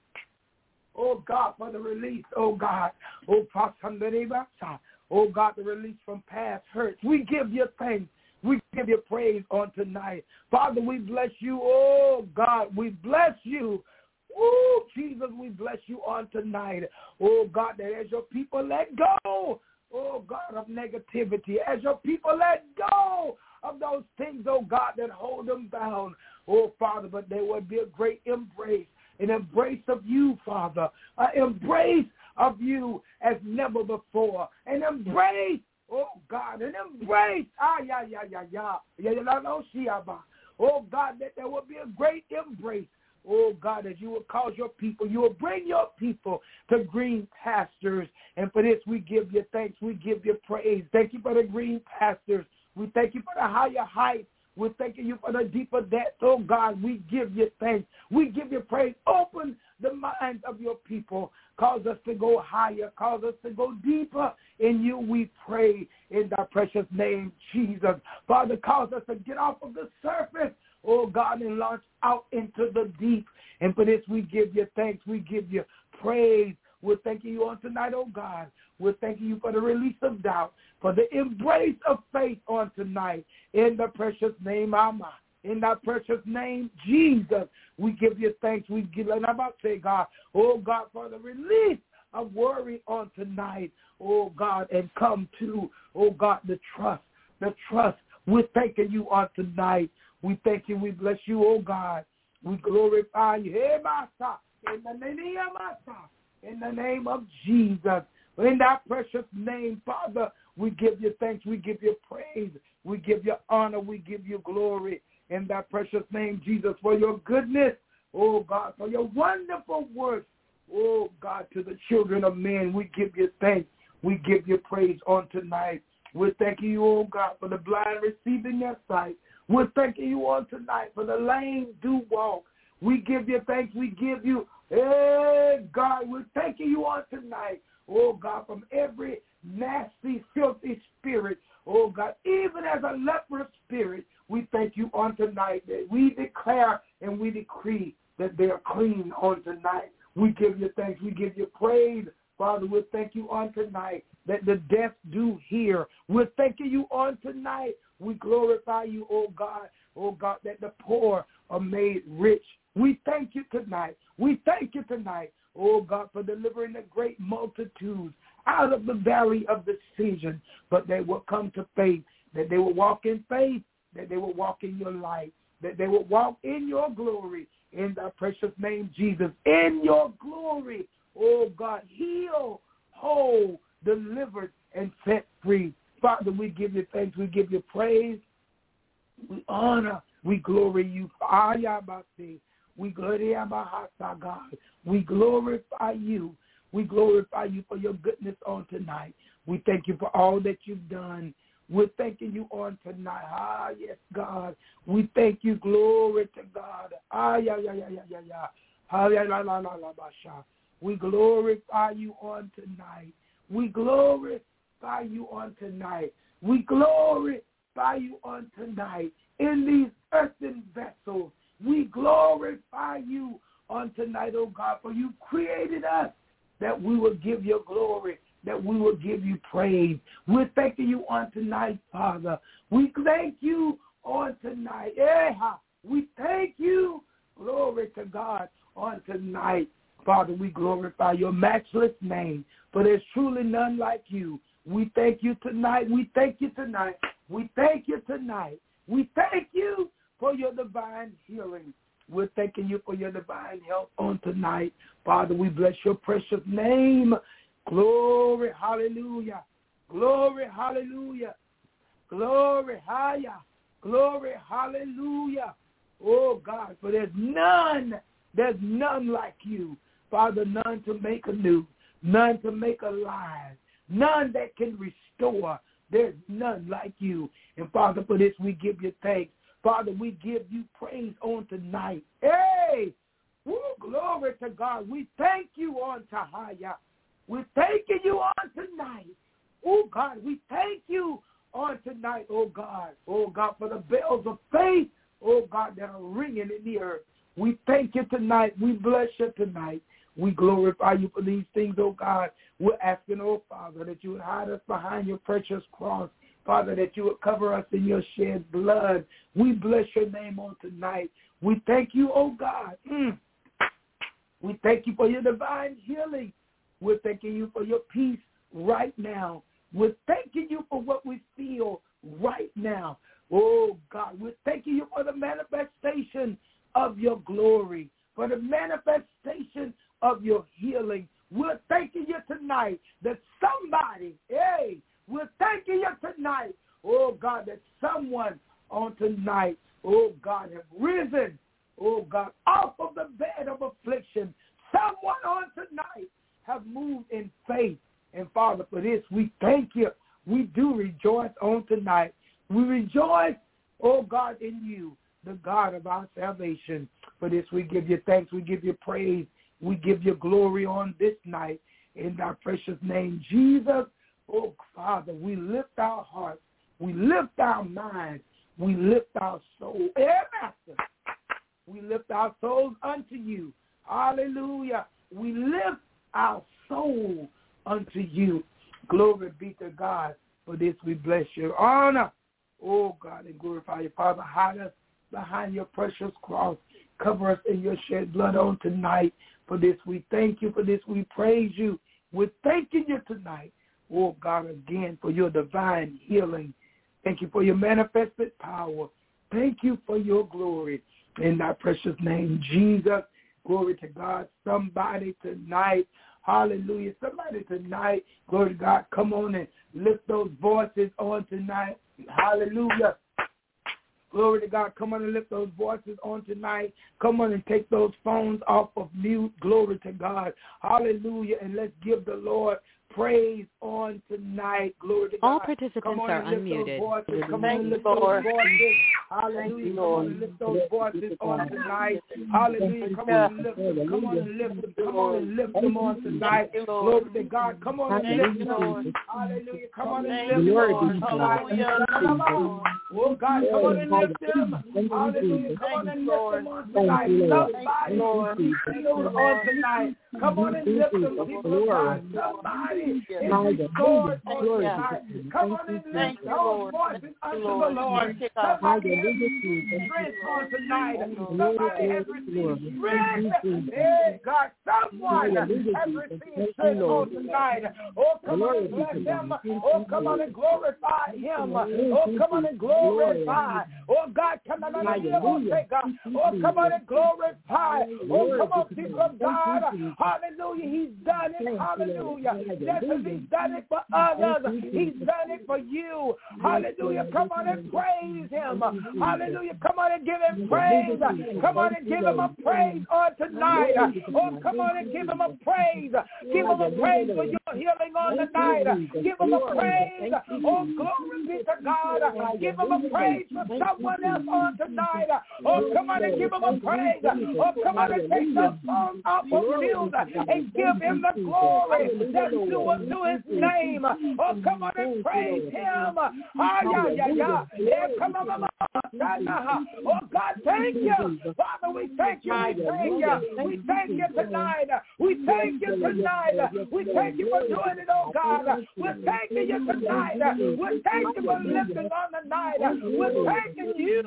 Oh, God, for the release, oh, God. Oh, oh, God, the release from past hurts. We give you thanks. We give you praise on tonight. Father, we bless you. Oh, God, we bless you. Oh, Jesus, we bless you on tonight. Oh, God, that as your people let go, oh, God, of negativity, as your people let go of those things, oh, God, that hold them down. Oh, Father, but there will be a great embrace. An embrace of you, Father. An embrace of you as never before. An embrace, oh God, an embrace. Ah, yeah, yeah, yeah, yeah. Yeah, yeah, yeah, oh God, that there will be a great embrace. Oh God, as you will cause your people, you will bring your people to green pastures. And for this, we give you thanks. We give you praise. Thank you for the green pastures. We thank you for the higher heights. We're thanking you for the deeper depths. Oh, God, we give you thanks. We give you praise. Open the minds of your people. Cause us to go higher. Cause us to go deeper in you, we pray, in thy precious name, Jesus. Father, cause us to get off of the surface, oh, God, and launch out into the deep. And for this, we give you thanks. We give you praise. We're thanking you on tonight, oh, God. We're thanking you for the release of doubt, for the embrace of faith on tonight. In the precious name, Amma. In that precious name, Jesus, we give you thanks. We give you about say, God, oh, God, for the release of worry on tonight, oh, God, and come to, oh, God, the trust, the trust. We're thanking you on tonight. We thank you. We bless you, oh, God. We glorify you. Hey, Master, in the name of Master. In the name of Jesus, in that precious name, Father, we give you thanks, we give you praise, we give you honor, we give you glory. In that precious name, Jesus, for your goodness, oh God, for your wonderful works, oh God, to the children of men, we give you thanks, we give you praise on tonight. We're thanking you, oh God, for the blind receiving their sight. We're thanking you on tonight for the lame do walk. We give you thanks, we give you Hey, God, we're thanking you on tonight, oh, God, from every nasty, filthy spirit, oh, God, even as a leprous spirit, we thank you on tonight that we declare and we decree that they are clean on tonight. We give you thanks. We give you praise. Father, we thank you on tonight that the deaf do hear. We're thanking you on tonight. We glorify you, oh, God, oh, God, that the poor are made rich. We thank you tonight. We thank you tonight, oh, God, for delivering the great multitudes out of the valley of decision, but they will come to faith, that they will walk in faith, that they will walk in your light, that they will walk in your glory, in thy precious name, Jesus, in your glory, oh God, healed, whole, delivered, and set free. Father, we give you thanks. We give you praise. We honor. We glory you. We glorify God. We glorify you. We glorify you for your goodness on tonight. We thank you for all that you've done. We're thanking you on tonight. Ah, yes, God. We thank you. Glory to God. Ah, yeah, yeah, yeah, yeah, yeah, yeah. Ah, yeah, la, la, la, la, basha. We glorify you on tonight. We glorify you on tonight. We glorify you on tonight in these earthen vessels. We glorify you on tonight, oh God, for you created us that we will give your glory, that we will give you praise. We're thanking you on tonight, Father. We thank you on tonight. We thank you, glory to God, on tonight. Father, we glorify your matchless name, for there's truly none like you. We thank you tonight. We thank you tonight. We thank you tonight. We thank you for your divine healing. We're thanking you for your divine health on tonight. Father, we bless your precious name. Glory, hallelujah. Glory, hallelujah. Glory, hallelujah. Glory, hallelujah. Oh, God, for there's none, there's none like you. Father, none to make anew, none to make alive, none that can restore. There's none like you. And, Father, for this we give you thanks. Father, we give you praise on tonight. Hey, woo, glory to God. We thank you on Tahaya. We're thanking you on tonight. Oh, God, we thank you on tonight, oh, God. Oh, God, for the bells of faith, oh, God, that are ringing in the earth. We thank you tonight. We bless you tonight. We glorify you for these things, oh, God. We're asking, oh, Father, that you would hide us behind your precious cross. Father, that you would cover us in your shed blood. We bless your name on tonight. We thank you, oh, God. Mm. We thank you for your divine healing. We're thanking you for your peace right now. We're thanking you for what we feel right now. Oh, God, we're thanking you for the manifestation of your glory, for the manifestation of your healing. We're thanking you tonight that somebody, hey, we're thanking you tonight, oh, God, that someone on tonight, oh, God, have risen, oh, God, off of the bed of affliction. Someone on tonight have moved in faith. And, Father, for this, we thank you. We do rejoice on tonight. We rejoice, oh, God, in you, the God of our salvation. For this, we give you thanks. We give you praise. We give you glory on this night. In our precious name, Jesus, oh, Father, we lift our hearts. We lift our minds. We lift our soul. Hey, Master, we lift our souls unto you. Hallelujah. We lift our soul unto you. Glory be to God. For this we bless your honor. Oh, God, and glorify you. Father, hide us behind your precious cross. Cover us in your shed blood on tonight. For this we thank you. For this we praise you. We're thanking you tonight. Oh, God, again, for your divine healing. Thank you for your manifested power. Thank you for your glory. In thy precious name, Jesus. Glory to God. Somebody tonight, hallelujah. Somebody tonight, glory to God, come on and lift those voices on tonight. Hallelujah. Glory to God. Come on and lift those voices on tonight. Come on and take those phones off of mute. Glory to God. Hallelujah. And let's give the Lord praise on tonight. Glory to God. All participants are unmuted. Come on and lift those voices. Hallelujah. Come on and lift those voices on tonight. Hallelujah. Come on and lift them. Come on and lift them. Come on and lift them on tonight. Glory to God. Come on and lift them. Hallelujah. Come on and lift them on tonight. Oh, God, come on and lift them. Hallelujah. Come on and lift them on tonight. Somebody be healed on tonight. Come on and lift them, people of God. Somebody is restored on tonight. Come on and lift those voices unto the Lord. Somebody has received strength on tonight. Somebody has received strength. Hey, God, someone has received strength on tonight. Oh, come on and bless him. Oh, come on and glorify him. Oh, come on and glorify. Oh, God, come on, God. Oh, come on and glorify. Oh, come on, people of God. Hallelujah. He's done it. Hallelujah. Just as he's done it for others, he's done it for you. Hallelujah. Come on and praise him. Hallelujah. Come on and give him praise. Come on and give him a praise on tonight. Oh, come on and give him a praise. Give him a praise for your healing on the night. Give him a praise. Oh, glory be to God. Give him a praise for someone else on tonight. Oh, come on and give him a praise. Oh, come on and take those songs off of mute and give him the glory that's due to his name. Oh, come on and praise him. Ah, yeah, yeah, yeah. Yeah, come on, mama. Oh, God, thank you. Father, we thank you. We thank you. We thank you tonight. We thank you tonight. We thank you for doing it, oh God. We're thanking you tonight. We're thanking you for lifting on the night. We're thanking you.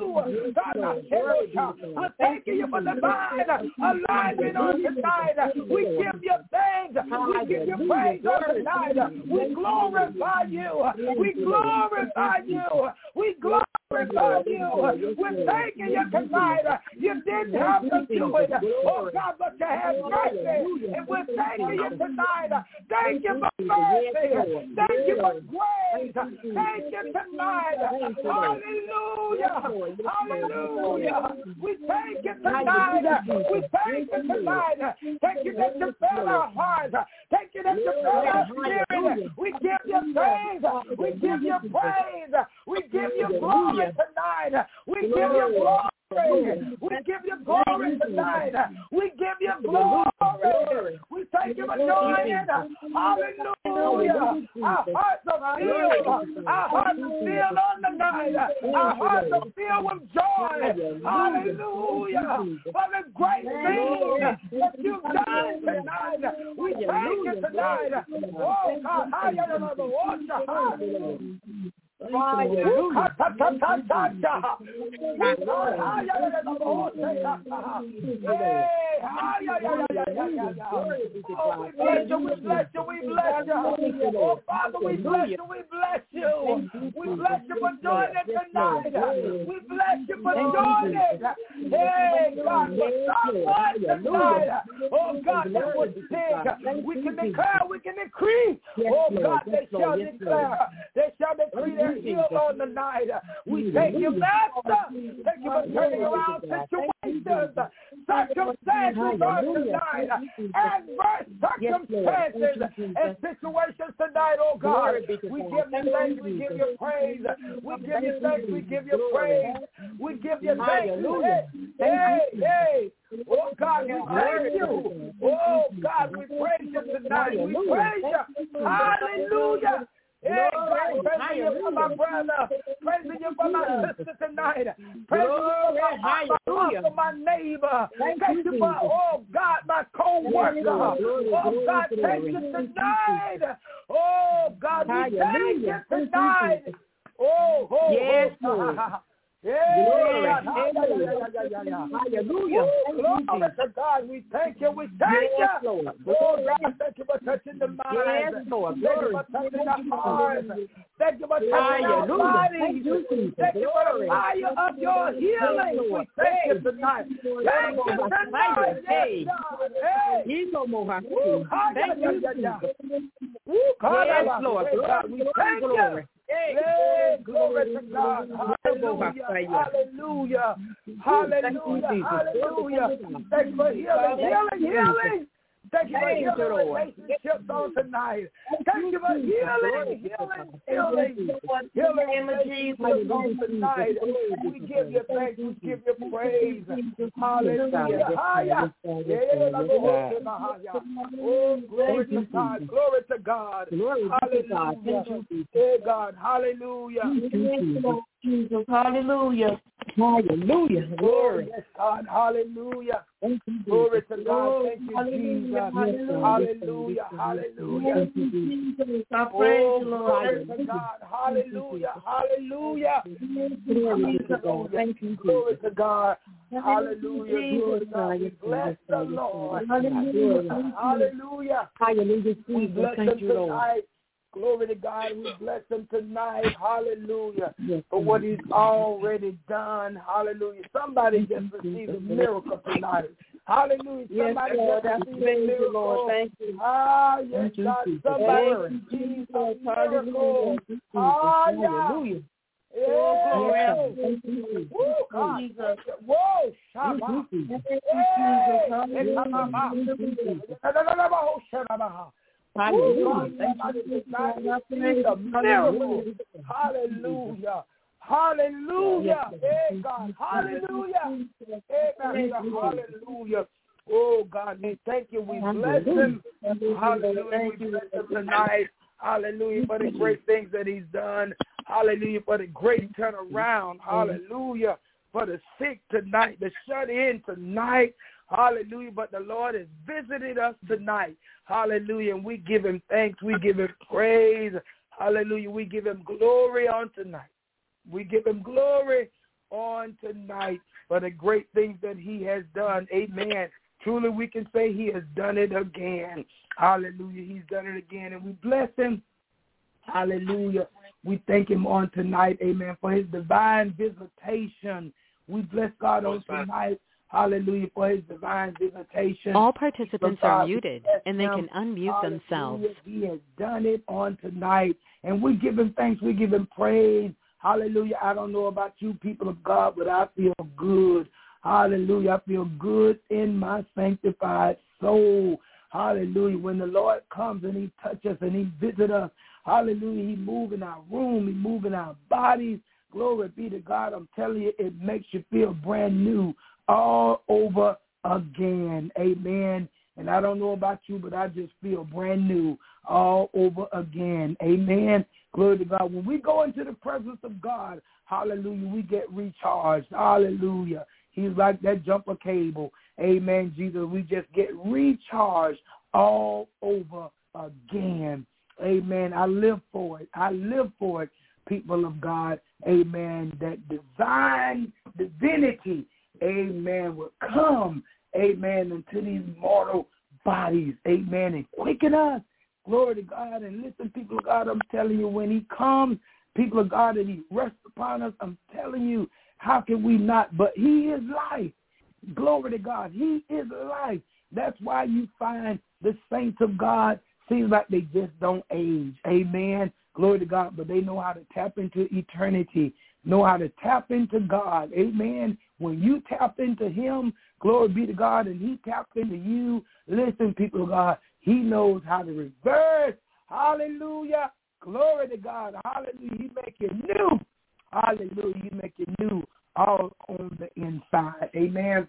We're thanking you for divine alignment on tonight. We give you thanks. We give you praise on tonight. We glorify you. We glorify you. We glorify you. We're thanking you tonight. You didn't have to do it. Oh God, but you had mercy. And we're thanking you tonight. Thank you for mercy. Thank you for grace. Thank you tonight. Hallelujah. Hallelujah. We thank you tonight. We thank you tonight. Thank you that you fill our hearts. Thank you that you fill our spirit. We give you praise. We give you praise. We give you glory tonight. We give you glory. We give you glory tonight. We give you glory. We thank you for doing it. Hallelujah. Our hearts are filled. Our hearts are filled on the night. Our hearts are filled with joy. Hallelujah. For the great things that you've done tonight. We thank you tonight. Oh, God. We bless you, we bless you. Oh, Father, we bless you, we bless you. We bless you for doing it tonight. We bless you for doing it. Hey, God, for someone tonight. Oh, God, that was sick. We can declare, we can decree. Oh, God, they shall declare. They shall decree their healed on the night. We thank you, Master. Thank you for turning around situations, circumstances on tonight, adverse circumstances and situations tonight, oh God. We give you thanks, we give you praise. We give you thanks, we give you praise. We give you thanks. Hey, hey. Oh, God, we thank you. Oh, God, we praise you tonight. We praise you. Hallelujah. Hey, God, praising you for my brother. Praising you for my sister tonight. Praising you for my, my, for my neighbor. Thank you for, oh, God, my co-worker. Oh, God, thank you tonight. Oh, God, we thank you tonight. Oh, oh, yes, Lord. Yeah, hallelujah. Hallelujah. Glory to God. We thank you. We thank you. Oh, God, thank you for touching the mind. Yes, Lord. Thank you for touching the heart. Thank you for touching our bodies. Thank you for the fire of your healing. We thank you tonight. Thank you tonight. Yes, God. Hey. Thank you. Yes, Lord. We thank you. Hey, glory to God. Hallelujah. Hallelujah. Hallelujah. Hallelujah. Thank you for healing, healing, healing. Thank you for healing relationships on tonight. Thank you for healing, healing, healing, healing relationships on tonight. We give you thanks. We give you praise. Hallelujah. Oh, glory to God. Glory to God. Hallelujah. Hey, God. Hallelujah. Jesus. Hallelujah. Hallelujah. Glory. Yes, God. Hallelujah. Glory to God. Thank you, Jesus. Hallelujah. Hallelujah. Oh, glory to God. Hallelujah. Hallelujah. Thank you. Glory to God. Hallelujah. Glory to God. We bless the Lord. Hallelujah. Hallelujah. Hallelujah. We bless him tonight. Glory to God. We bless him tonight. Hallelujah. For what he's already done. Hallelujah. Somebody just received a miracle tonight. Hallelujah. Somebody yes, just received a miracle. Lord. Thank you. Ah, yes, God. Somebody received a miracle. Ah, yeah. Yeah. Woo, God. Whoa, Shabbat. Hallelujah. Hallelujah. Hallelujah. Hey, God. Hallelujah. Hey, hallelujah. Oh, God, we thank you. We bless him. Hallelujah. We bless him tonight. Hallelujah for the great things that he's done. Hallelujah for the great turnaround. Hallelujah for the sick tonight, the shut in tonight. Hallelujah. But the Lord has visited us tonight. Hallelujah. And we give him thanks. We give him praise. Hallelujah. We give him glory on tonight. We give him glory on tonight for the great things that he has done. Amen. Truly, we can say he has done it again. Hallelujah. He's done it again. And we bless him. Hallelujah. We thank him on tonight, amen, for his divine visitation. We bless God on tonight. Hallelujah, for his divine visitation. All participants are muted, and they can unmute Hallelujah. themselves. He has done it on tonight. And we give him thanks. We give him praise. Hallelujah. I don't know about you, people of God, but I feel good. Hallelujah. I feel good in my sanctified soul. Hallelujah. When the Lord comes and he touches us and he visits us, hallelujah, he moves in our room, he moves in our bodies. Glory be to God. I'm telling you, it makes you feel brand new all over again. Amen. And I don't know about you, but I just feel brand new all over again. Amen. Glory to God. When we go into the presence of God, hallelujah, we get recharged. Hallelujah. He's like that jumper cable. Amen, Jesus. We just get recharged all over again. Amen. I live for it. I live for it, people of God. Amen. That divine divinity, amen, will come, amen, into these mortal bodies. Amen. And quicken us. Glory to God. And listen, people of God, I'm telling you, when he comes, people of God, and he rests upon us, I'm telling you, how can we not? But he is life. Glory to God. He is life. That's why you find the saints of God seems like they just don't age. Amen. Glory to God. But they know how to tap into eternity, know how to tap into God. Amen. When you tap into him, glory be to God, and he taps into you, listen, people of God, he knows how to reverse. Hallelujah. Glory to God. Hallelujah. He make you new. Hallelujah. He make you new all on the inside. Amen.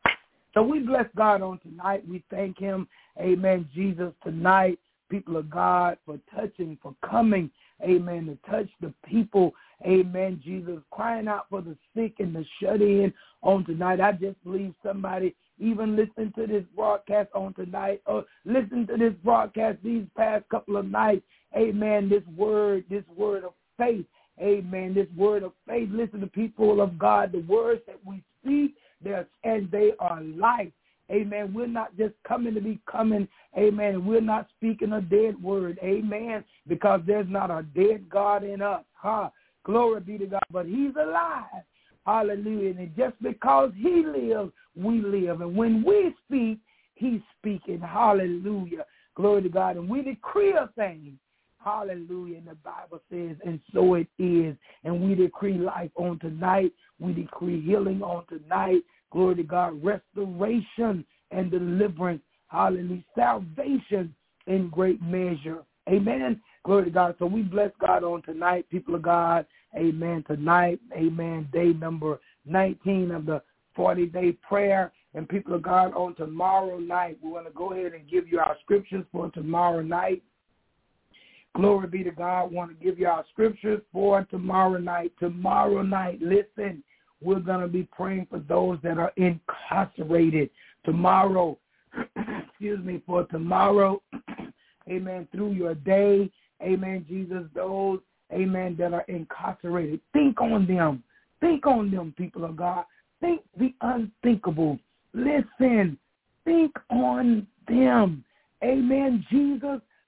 So we bless God on tonight. We thank him. Amen. Jesus, tonight, people of God, for touching, for coming. Amen. To touch the people. Amen. Jesus, crying out for the sick and the shut in on tonight. I just believe somebody even listen to this broadcast on tonight, or listen to this broadcast these past couple of nights. Amen. This word, this word of faith. Amen. This word of faith. Listen to people of God. The words that we speak, they're, and they are life. Amen. We're not just coming to be coming. Amen. We're not speaking a dead word. Amen. Because there's not a dead God in us. Huh? Glory be to God. But he's alive. Hallelujah. And just because he lives, we live. And when we speak, he's speaking. Hallelujah. Glory to God. And we decree a thing. Hallelujah. And the Bible says, and so it is. And we decree life on tonight. We decree healing on tonight. Glory to God. Restoration and deliverance. Hallelujah. Salvation in great measure. Amen. Glory to God. So we bless God on tonight, people of God. Amen. Tonight, amen, day number nineteen of the forty-day prayer. And people of God, on tomorrow night, we want to go ahead and give you our scriptures for tomorrow night. Glory be to God. We want to give you our scriptures for tomorrow night. Tomorrow night, listen, we're going to be praying for those that are incarcerated. Tomorrow, excuse me, for tomorrow, amen, through your day, amen, Jesus, those, amen, that are incarcerated. Think on them. Think on them, people of God. Think the unthinkable. Listen, think on them. Amen, Jesus.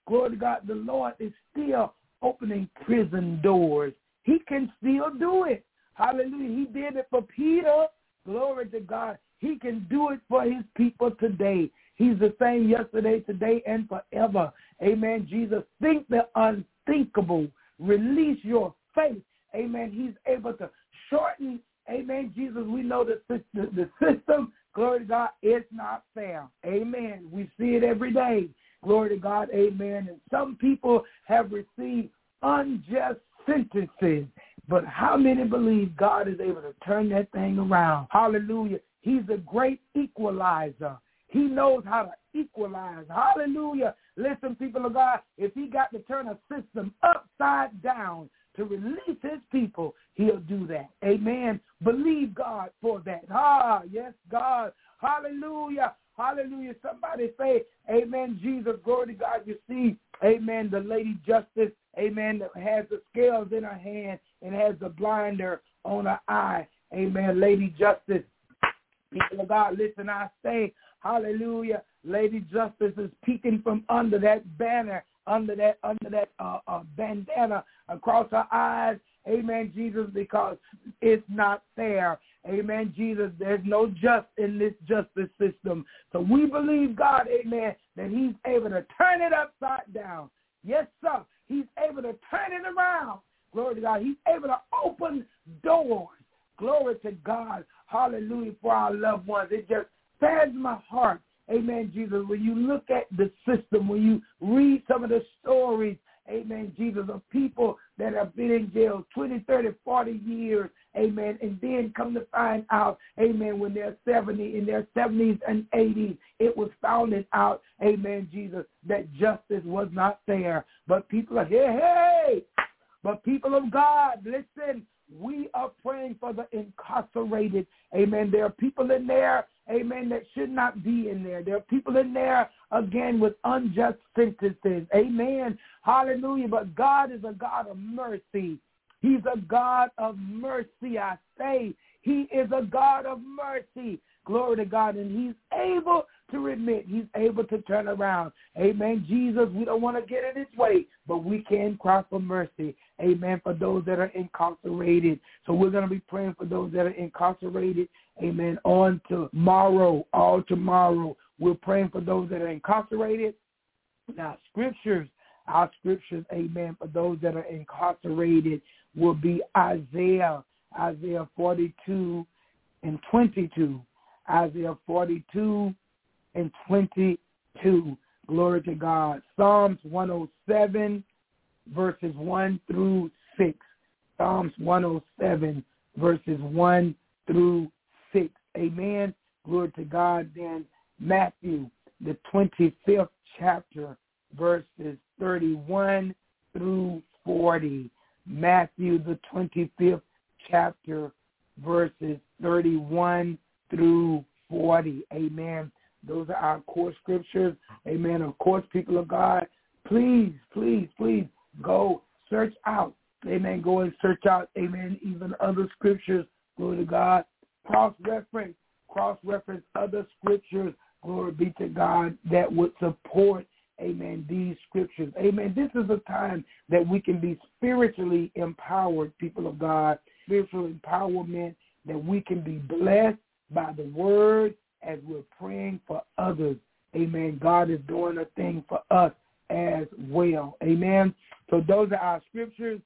glory to God, the Lord is still opening prison doors. He can still do it. Hallelujah. He did it for Peter. Glory to God. He can do it for his people today. He's the same yesterday, today, and forever. Amen. Jesus, think the unthinkable. Release your faith. Amen. He's able to shorten. Amen. Jesus, we know the, the, the system, glory to God, is not fair. Amen. We see it every day. Glory to God. Amen. And some people have received unjust sentences. But how many believe God is able to turn that thing around? Hallelujah. He's a great equalizer. He knows how to equalize. Hallelujah. Listen, people of God, if he got to turn a system upside down to release his people, he'll do that. Amen. Believe God for that. Ah, yes, God. Hallelujah. Hallelujah. Somebody say, amen, Jesus. Glory to God. You see, amen, the Lady Justice, amen, that has the scales in her hand and has the blinder on her eye. Amen. Lady Justice. People of God, listen, I say, hallelujah, Lady Justice is peeking from under that banner, under that under that uh, uh, bandana across her eyes. Amen, Jesus, because it's not fair. Amen, Jesus, there's no just in this justice system. So we believe God, amen, that he's able to turn it upside down. Yes, sir. He's able to turn it around. Glory to God. He's able to open doors. Glory to God. Hallelujah for our loved ones. It just saddens my heart. Amen, Jesus. When you look at the system, when you read some of the stories, amen, Jesus, of people that have been in jail twenty, thirty, forty years, amen, and then come to find out, amen, when they're seventy, in their seventies and eighties, it was found out, amen, Jesus, that justice was not fair. But people are here, hey, but people of God, listen, we are praying for the incarcerated. Amen. There are people in there, amen, that should not be in there. There are people in there, again, with unjust sentences. Amen. Hallelujah. But God is a God of mercy. He's a God of mercy, I say. He is a God of mercy. Glory to God. And he's able to remit. He's able to turn around. Amen. Jesus, we don't want to get in his way, but we can cry for mercy. Amen. For those that are incarcerated. So we're going to be praying for those that are incarcerated. Amen. On tomorrow, all tomorrow, we're praying for those that are incarcerated. Now, scriptures, our scriptures, amen, for those that are incarcerated will be Isaiah, Isaiah forty-two and twenty-two. Isaiah forty-two and twenty-two. Glory to God. Psalms one oh seven, verses one through six. Psalms one oh seven, verses one through six. Amen. Glory to God. Then Matthew, the twenty-fifth chapter, verses thirty-one through forty. Matthew, the twenty-fifth chapter, verses thirty-one through forty. Amen. Those are our core scriptures. Amen. Of course, people of God, please, please, please go search out. Amen. Go and search out, amen, even other scriptures. Glory to God. Cross-reference. Cross-reference other scriptures. Glory be to God, that would support, amen, these scriptures. Amen. This is a time that we can be spiritually empowered, people of God. Spiritual empowerment, that we can be blessed by the word as we're praying for others. Amen. God is doing a thing for us as well. Amen. So those are our scriptures.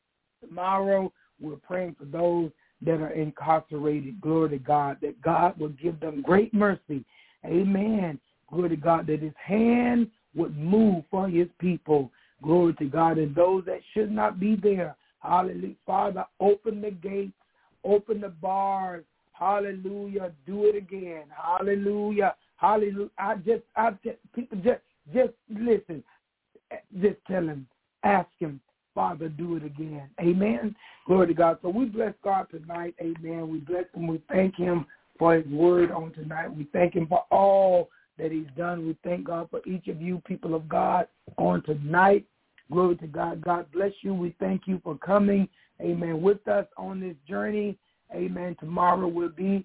Tomorrow we're praying for those that are incarcerated. Glory to God, that God will give them great mercy. Amen. Glory to God, that his hand would move for his people. Glory to God. And those that should not be there, hallelujah. Father, open the gates, open the bars. Hallelujah. Do it again. Hallelujah. Hallelujah. I just, I just, people just, just listen. Just tell him, ask him, Father, do it again. Amen. Glory to God. So we bless God tonight. Amen. We bless him. We thank him for his word on tonight. We thank him for all that he's done. We thank God for each of you, people of God, on tonight. Glory to God. God bless you. We thank you for coming, amen, with us on this journey. Amen. Tomorrow will be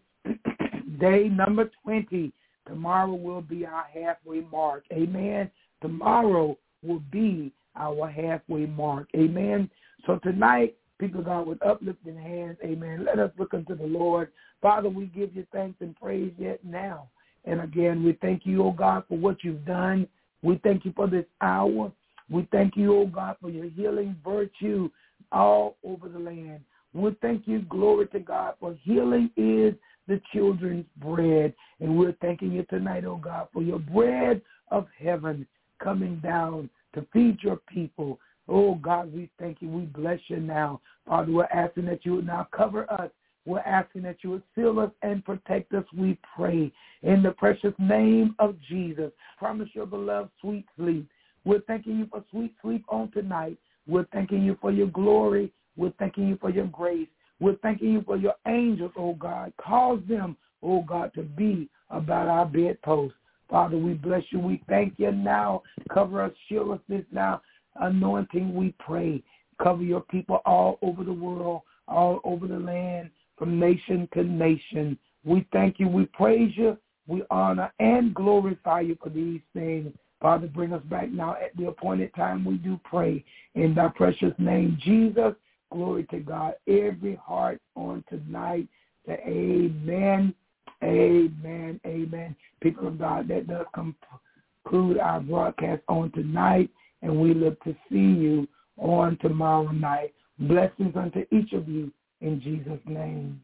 day number twenty. Tomorrow will be our halfway mark. Amen. Tomorrow will be our halfway mark. Amen. So tonight, people of God, with uplifting hands, amen, let us look unto the Lord. Father, we give you thanks and praise yet now. And again, we thank you, oh God, for what you've done. We thank you for this hour. We thank you, oh God, for your healing virtue all over the land. We thank you, glory to God, for healing is the children's bread. And we're thanking you tonight, oh God, for your bread of heaven coming down to feed your people. Oh God, we thank you. We bless you now. Father, we're asking that you would now cover us. We're asking that you would seal us and protect us, we pray. In the precious name of Jesus, promise your beloved sweet sleep. We're thanking you for sweet sleep on tonight. We're thanking you for your glory. We're thanking you for your grace. We're thanking you for your angels, oh God. Cause them, oh God, to be about our bedpost. Father, we bless you. We thank you now. Cover us, shield us this now. Anointing, we pray. Cover your people all over the world, all over the land, from nation to nation. We thank you. We praise you. We honor and glorify you for these things. Father, bring us back now at the appointed time. We do pray in thy precious name, Jesus. Glory to God. Every heart on tonight, say amen, amen, amen. People of God, that does conclude our broadcast on tonight, and we look to see you on tomorrow night. Blessings unto each of you in Jesus' name.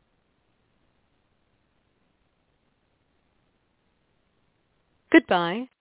Goodbye.